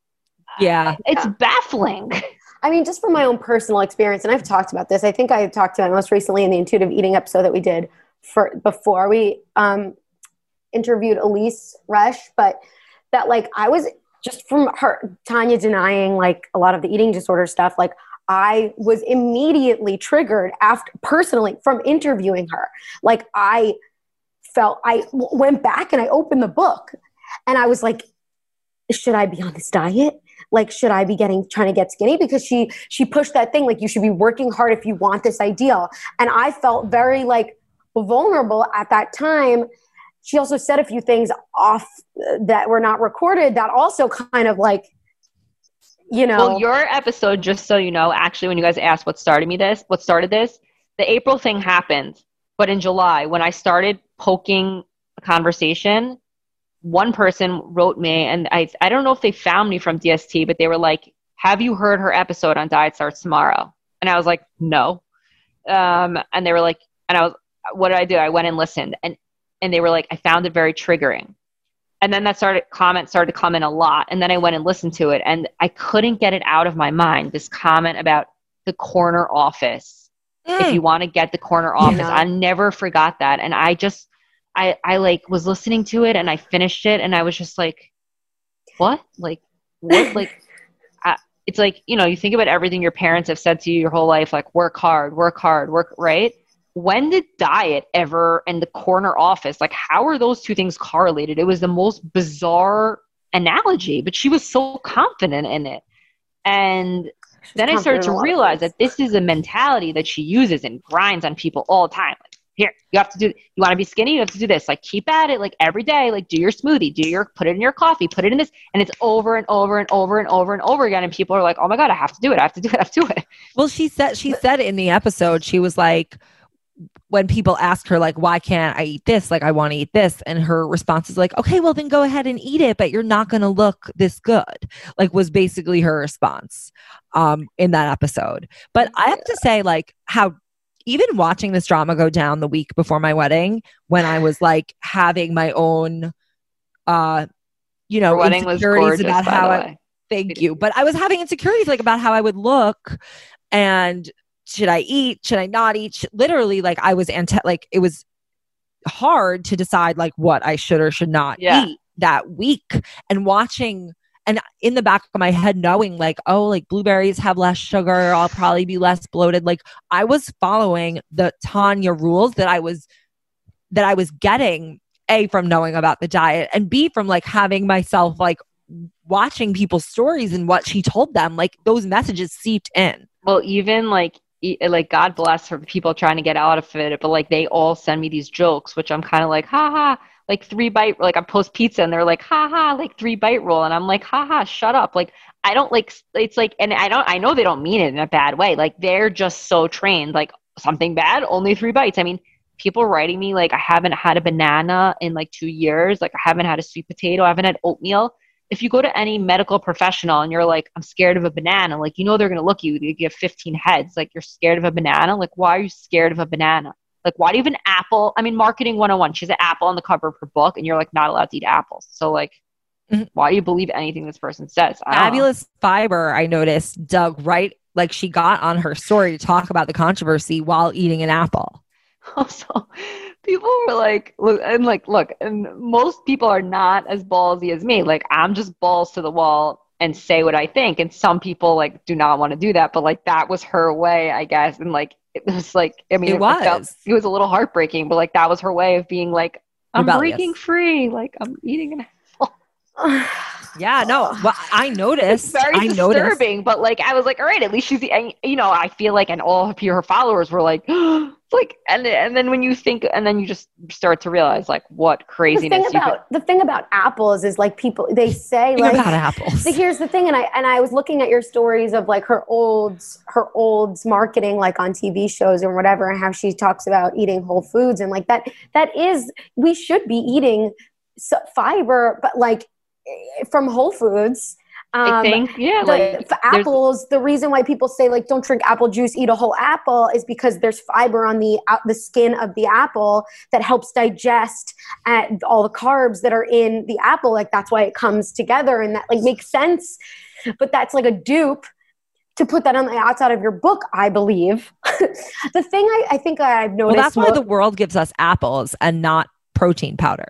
Yeah. It's yeah. baffling. I mean, just from my own personal experience, and I've talked about this, I think I talked about it most recently in the intuitive eating episode that we did for before we um, interviewed Elise Resch, but that like I was just from her, Tanya denying like a lot of the eating disorder stuff, like I was immediately triggered after personally from interviewing her. Like I felt, I w- went back and I opened the book and I was like, should I be on this diet? Like, should I be getting, trying to get skinny? Because she, she pushed that thing, like you should be working hard if you want this ideal. And I felt very like vulnerable at that time. She also said a few things off that were not recorded that also kind of like, you know. Well, your episode, just so you know, actually, when you guys asked what started me this, what started this, the April thing happened. But in July, when I started poking a conversation, one person wrote me, and I I don't know if they found me from D S T, but they were like, have you heard her episode on Diet Starts Tomorrow? And I was like, no. Um, and they were like, and I was, what did I do? I went and listened, and and they were like, I found it very triggering. And then that started, comments started to come in a lot. And then I went and listened to it, and I couldn't get it out of my mind. This comment about the corner office. Mm. If you want to get the corner office, yeah. I never forgot that. And I just, I, I like was listening to it, and I finished it, and I was just like, what? Like, what? Like, I, it's like, you know, you think about everything your parents have said to you your whole life, like work hard, work hard, work, right? When did diet ever and the corner office, like how are those two things correlated? It was the most bizarre analogy, but she was so confident in it. And She's then I started to realize that this is a mentality that she uses and grinds on people all the time. Like, here, you have to do, you want to be skinny, you have to do this. Like keep at it, like every day, like do your smoothie, do your, put it in your coffee, put it in this. And it's over and over and over and over and over again. And people are like, oh my God, I have to do it. I have to do it. I have to do it. Well, she said, she said in the episode, she was like, when people ask her, like, why can't I eat this? Like, I want to eat this. And her response is like, okay, well then go ahead and eat it, but you're not going to look this good. Like was basically her response um, in that episode. But I have to say like how even watching this drama go down the week before my wedding, when I was like having my own, uh, you know, wedding was gorgeous, about by how the I, way. thank you. But I was having insecurities like about how I would look and should I eat? Should I not eat? Should, literally, like I was anti- like it was hard to decide like what I should or should not yeah. eat that week. And watching, and in the back of my head, knowing like, oh, like blueberries have less sugar, I'll probably be less bloated. Like I was following the Tanya rules that I was that I was getting A, from knowing about the diet, and B, from like having myself like watching people's stories and what she told them. Like those messages seeped in. Well, even like. Like God bless for people trying to get out of it, but like they all send me these jokes, which I'm kind of like, ha ha, like three bite, like I post pizza and they're like, ha ha, like three bite rule, and I'm like, ha ha, shut up. Like I don't like, it's like, and I don't, I know they don't mean it in a bad way. Like they're just so trained. Like something bad, only three bites. I mean, people writing me like I haven't had a banana in like two years. Like I haven't had a sweet potato. I haven't had oatmeal. If you go to any medical professional and you're like, I'm scared of a banana, like, you know, they're going to look at you, you have fifteen heads, like you're scared of a banana. Like, why are you scared of a banana? Like, why do you have an apple? I mean, marketing one oh one, she has an apple on the cover of her book and you're like not allowed to eat apples. So like, mm-hmm. why do you believe anything this person says? I Fabulous Fiber, I noticed, dug right, like she got on her story to talk about the controversy while eating an apple. Also, people were like, look, and like, look, and most people are not as ballsy as me. Like, I'm just balls to the wall and say what I think. And some people like do not want to do that, but like that was her way, I guess. And like, it was like, I mean, it, it was, it, felt, it was a little heartbreaking, but like that was her way of being like, I'm rebellious. Breaking free. Like I'm eating an apple. Yeah, no, well, I noticed. It's very I disturbing, noticed. But like, I was like, all right, at least she's, you know, I feel like, and all of her followers were like, like, and and then when you think, and then you just start to realize like what craziness. The thing about you the thing about apples is like people they say think like about apples. So here's the thing, and I and I was looking at your stories of like her old her old marketing like on T V shows and whatever, and how she talks about eating whole foods and like that. That is, we should be eating fiber, but like from Whole Foods. Um, I think, yeah, the, like for apples, the reason why people say like don't drink apple juice, eat a whole apple, is because there's fiber on the uh, the skin of the apple that helps digest and all the carbs that are in the apple. Like that's why it comes together, and that like makes sense. But that's like a dupe to put that on the outside of your book, I believe. the thing I, I think I've noticed. Well, that's why mo- the world gives us apples and not protein powder.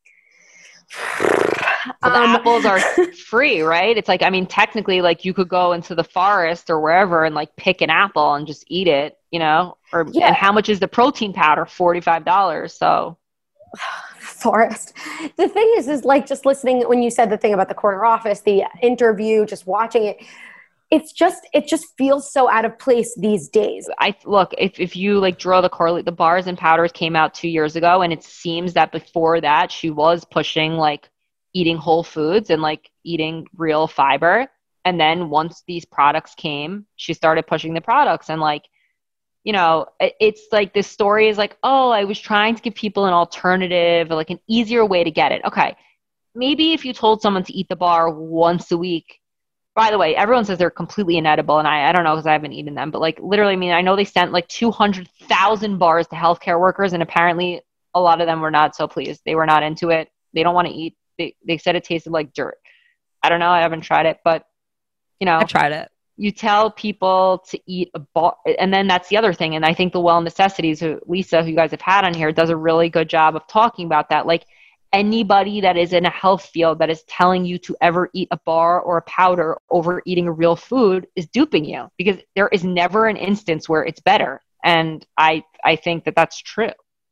Well, the Um, apples are free, right? It's like, I mean, technically, like you could go into the forest or wherever and like pick an apple and just eat it, you know? Or Yeah. and how much is the protein powder? forty-five dollars. So Forest. The thing is, is like just listening when you said the thing about the corner office, the interview, just watching it. It's just, it just feels so out of place these days. I look, if, if you like draw the correlate, the bars and powders came out two years ago, and it seems that before that she was pushing like eating whole foods and like eating real fiber. And then once these products came, she started pushing the products, and like, you know, it, it's like this story is like, oh, I was trying to give people an alternative, or like an easier way to get it. Okay. Maybe if you told someone to eat the bar once a week. By the way, everyone says they're completely inedible, and I, I don't know because I haven't eaten them, but like literally, I mean, I know they sent like two hundred thousand bars to healthcare workers, and apparently a lot of them were not so pleased. They were not into it. They don't want to eat. They they said it tasted like dirt. I don't know. I haven't tried it, but you know, I tried it. You tell people to eat a bar, and then that's the other thing. And I think the Well Necessities, who Lisa, who you guys have had on here, does a really good job of talking about that. Like, anybody that is in a health field that is telling you to ever eat a bar or a powder over eating a real food is duping you, because there is never an instance where it's better. And I, I think that that's true.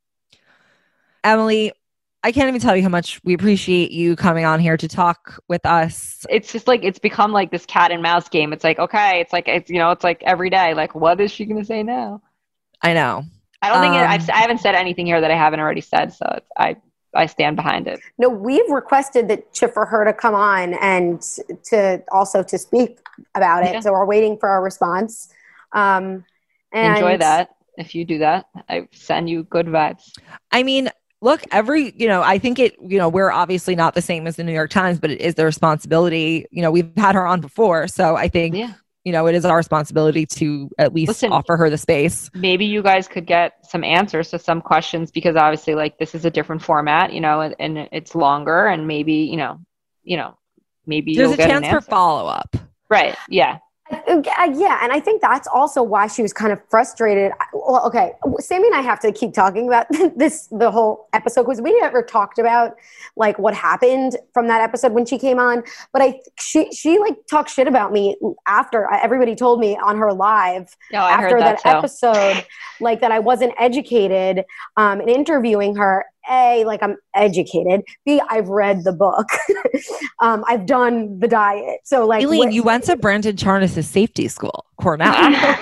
Emily, I can't even tell you how much we appreciate you coming on here to talk with us. It's just like, it's become like this cat and mouse game. It's like, okay, it's like, it's, you know, it's like every day, like, what is she going to say now? I know. I don't think Um, it, I've, I haven't said anything here that I haven't already said. So it's, I, I stand behind it. No, we've requested that to, for her to come on and to also to speak about it. Yeah. So we're waiting for our response. Um, and Enjoy that. If you do that, I send you good vibes. I mean, look, every, you know, I think it, you know, we're obviously not the same as the New York Times, but it is the responsibility. You know, we've had her on before. So I think, Yeah. you know, it is our responsibility to at least Listen, offer her the space. Maybe you guys could get some answers to some questions, because obviously like this is a different format, you know, and, and it's longer, and maybe, you know, you know, maybe There's you'll a get chance an for answer. follow up. Right. Yeah. Uh, yeah, and I think that's also why she was kind of frustrated. Well, okay, Sammy and I have to keep talking about this the whole episode, because we never talked about like what happened from that episode when she came on. But I she she like talked shit about me after everybody told me on her live Oh, I after heard that, that too. episode, like that I wasn't educated um, in interviewing her. A, like I'm educated. B, I've read the book. um, I've done the diet. So like, Aileen, what- you went to Brandon Charnas' safety school, Cornell.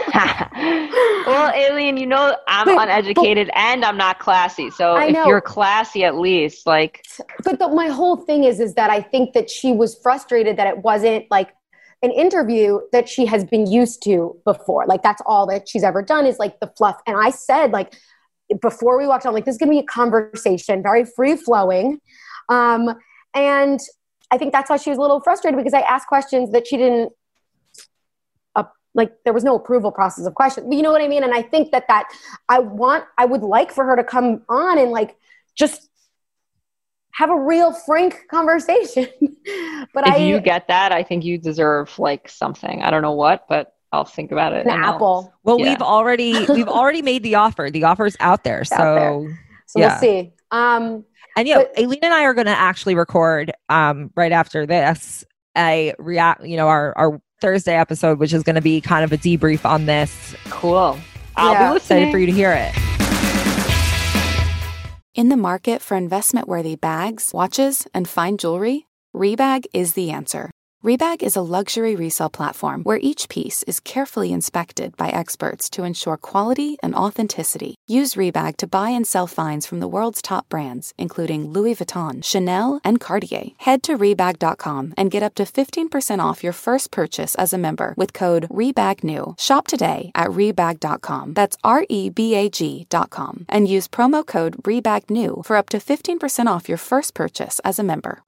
Well, Aileen, you know, I'm But- uneducated and I'm not classy. So I if know. you're classy, at least like, But the, my whole thing is, is that I think that she was frustrated that it wasn't like an interview that she has been used to before. Like that's all that she's ever done is like the fluff. And I said like, before we walked on, like, this is going to be a conversation, very free flowing. Um, and I think that's why she was a little frustrated, because I asked questions that she didn't, uh, like, there was no approval process of questions. But you know what I mean? And I think that that I want, I would like for her to come on and like, just have a real frank conversation. But if I, you get that, I think you deserve like something. I don't know what, but I'll think about it. an and I'll- apple. Well, Yeah. we've already we've already made the offer. The offer's out there. So out there. So yeah. we'll see. Um, And yeah, But- Aileen and I are going to actually record um, right after this a react, you know, our, our Thursday episode, which is going to be kind of a debrief on this. Cool. I'll Yeah. be Excited listening. for you to hear it. In the market for investment-worthy bags, watches, and fine jewelry, Rebag is the answer. Rebag is a luxury resale platform where each piece is carefully inspected by experts to ensure quality and authenticity. Use Rebag to buy and sell finds from the world's top brands, including Louis Vuitton, Chanel, and Cartier. Head to Rebag dot com and get up to fifteen percent off your first purchase as a member with code REBAGNEW. Shop today at Rebag dot com. That's R E B A G dot com. And use promo code REBAGNEW for up to fifteen percent off your first purchase as a member.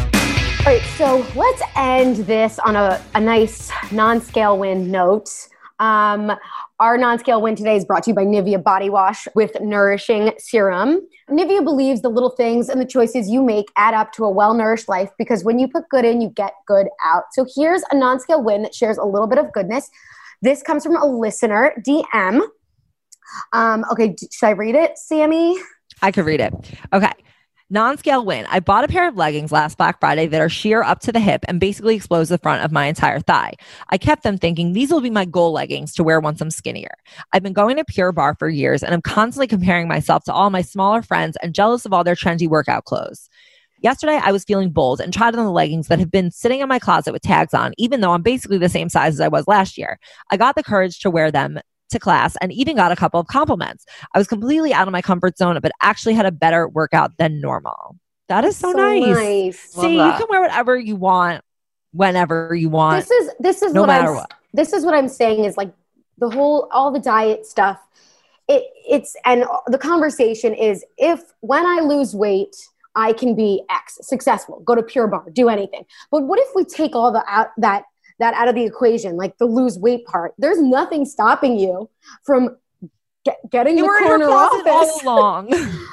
All right, so let's end this on a, a nice non-scale win note. Um, our non-scale win today is brought to you by Nivea Body Wash with Nourishing Serum. Nivea believes the little things and the choices you make add up to a well-nourished life, because when you put good in, you get good out. So here's a non-scale win that shares a little bit of goodness. This comes from a listener, D M. Um, okay, should I read it, Sammy? I could read it. Okay. Non-scale win. I bought a pair of leggings last Black Friday that are sheer up to the hip and basically expose the front of my entire thigh. I kept them thinking these will be my goal leggings to wear once I'm skinnier. I've been going to Pure Barre for years and I'm constantly comparing myself to all my smaller friends and jealous of all their trendy workout clothes. Yesterday, I was feeling bold and tried on the leggings that have been sitting in my closet with tags on, even though I'm basically the same size as I was last year. I got the courage to wear them to class and even got a couple of compliments. I was completely out of my comfort zone, but actually had a better workout than normal. That is so, So nice. nice. See, you can wear whatever you want, whenever you want. This is this is no what matter I'm, what. This is what I'm saying is like the whole all the diet stuff. It it's and the conversation is, if when I lose weight, I can be X, successful, go to Pure Barre, do anything. But what if we take all the out that that out of the equation, like the lose weight part? There's nothing stopping you from get, getting You the were in corner her closet office all along.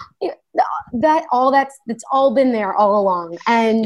that all that's it's all been there all along. And Yeah.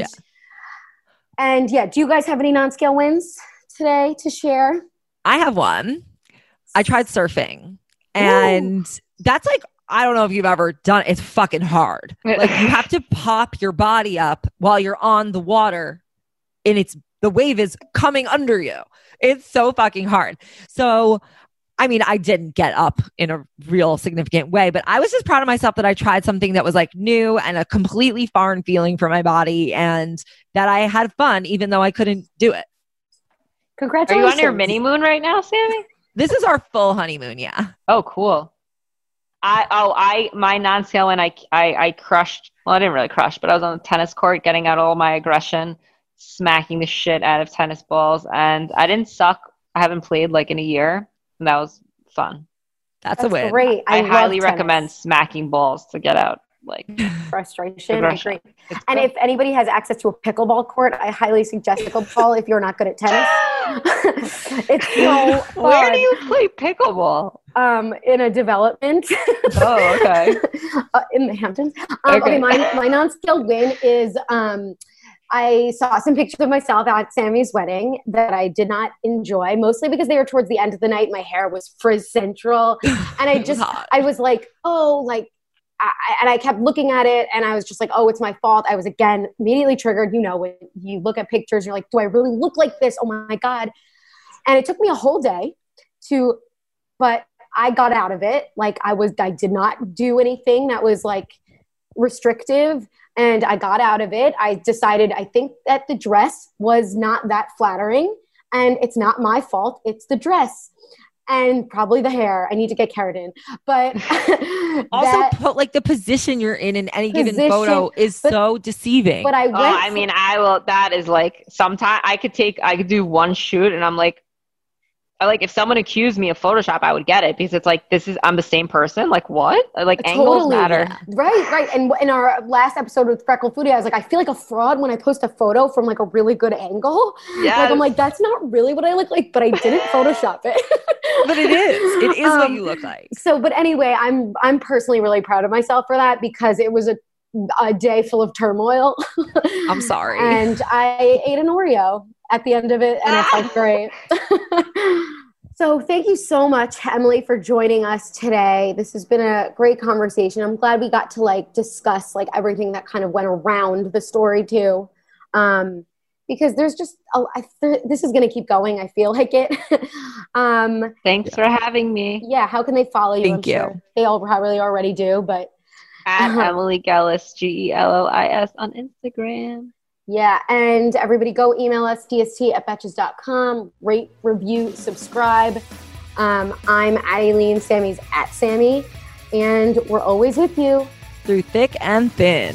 and yeah, do you guys have any non-scale wins today to share? I have one. I tried surfing, and Ooh. that's like, I don't know if you've ever done it. It's fucking hard. Like, you have to pop your body up while you're on the water, and it's the wave is coming under you. It's so fucking hard. So, I mean, I didn't get up in a real significant way, but I was just proud of myself that I tried something that was like new and a completely foreign feeling for my body, and that I had fun, even though I couldn't do it. Congratulations. Are you on your mini moon right now, Sammy? This is our full honeymoon. Yeah. Oh, cool. I, oh, I, my non-scale and I, I, I crushed, well, I didn't really crush, but I was on the tennis court getting out all my aggression, smacking the shit out of tennis balls. And I didn't suck. I haven't played like in a year. And that was fun. That's, That's a win. Great. I, I highly tennis. recommend smacking balls to get out like frustration. aggression. Great. And if anybody has access to a pickleball court, I highly suggest pickleball if you're not good at tennis. It's so fun. Where do you play pickleball? Um, in a development. Oh, okay. uh, in the Hamptons. Um, okay. okay, my my non-scale win is um, I saw some pictures of myself at Sammy's wedding that I did not enjoy, mostly because they were towards the end of the night. My hair was frizz central, and I just I was like, oh, like. I, and I kept looking at it, and I was just like, oh, it's my fault. I was, again, immediately triggered. You know, when you look at pictures, you're like, do I really look like this? Oh, my God. And it took me a whole day to, but I got out of it. Like, I was, I did not do anything that was, like, restrictive, and I got out of it. I decided, I think that the dress was not that flattering, and it's not my fault. It's the dress. And probably the hair. I need to get keratin. But also, that, put like the position you're in in any given photo is but, so deceiving. But I went. Oh, I mean, I will. That is like sometimes I could take. I could do one shoot, and I'm like, I like if someone accused me of Photoshop, I would get it because it's like this is I'm the same person. Like what? Like totally, angles matter. Yeah. Right, right. And in our last episode with Freckle Foodie, I was like, I feel like a fraud when I post a photo from like a really good angle. Yes. Like I'm like, that's not really what I look like, but I didn't Photoshop it. But it is. It is um, what you look like. So, but anyway, I'm I'm personally really proud of myself for that because it was a a day full of turmoil. I'm sorry. And I ate an Oreo at the end of it, and it felt great. So thank you so much, Emily, for joining us today. This has been a great conversation. I'm glad we got to like discuss like everything that kind of went around the story too. Um, because there's just, a, I th- this is going to keep going. I feel like it. um, Thanks for having me. Yeah. How can they follow you? Thank I'm you. Sure they all probably already do, but. At uh-huh. Emily Gellis, G E L O I S on Instagram. Yeah, and everybody go email us, D S T at betches dot com, rate, review, subscribe. Um, I'm at Aileen, Sammy's at Sammy, and we're always with you. Through thick and thin.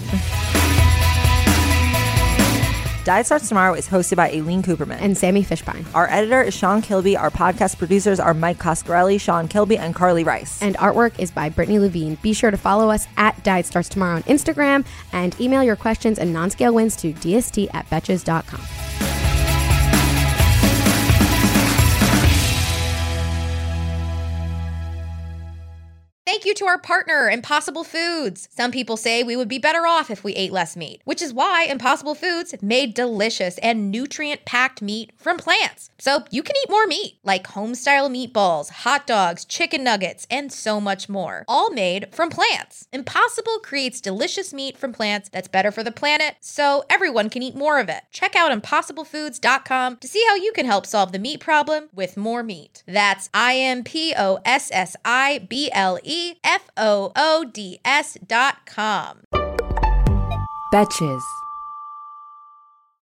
Diet Starts Tomorrow is hosted by Aileen Cooperman and Sammy Fishbein. Our editor is Sean Kilby. Our podcast producers are Mike Coscarelli, Sean Kilby, and Carly Rice. And artwork is by Brittany Levine. Be sure to follow us at Diet Starts Tomorrow on Instagram and email your questions and non-scale wins to D S T at betches dot com. you to our partner, Impossible Foods. Some people say we would be better off if we ate less meat, which is why Impossible Foods made delicious and nutrient-packed meat from plants. So you can eat more meat, like home-style meatballs, hot dogs, chicken nuggets, and so much more, all made from plants. Impossible creates delicious meat from plants that's better for the planet, so everyone can eat more of it. Check out impossible foods dot com to see how you can help solve the meat problem with more meat. That's I M P O S S I B L E F O O D S dot com. Betches.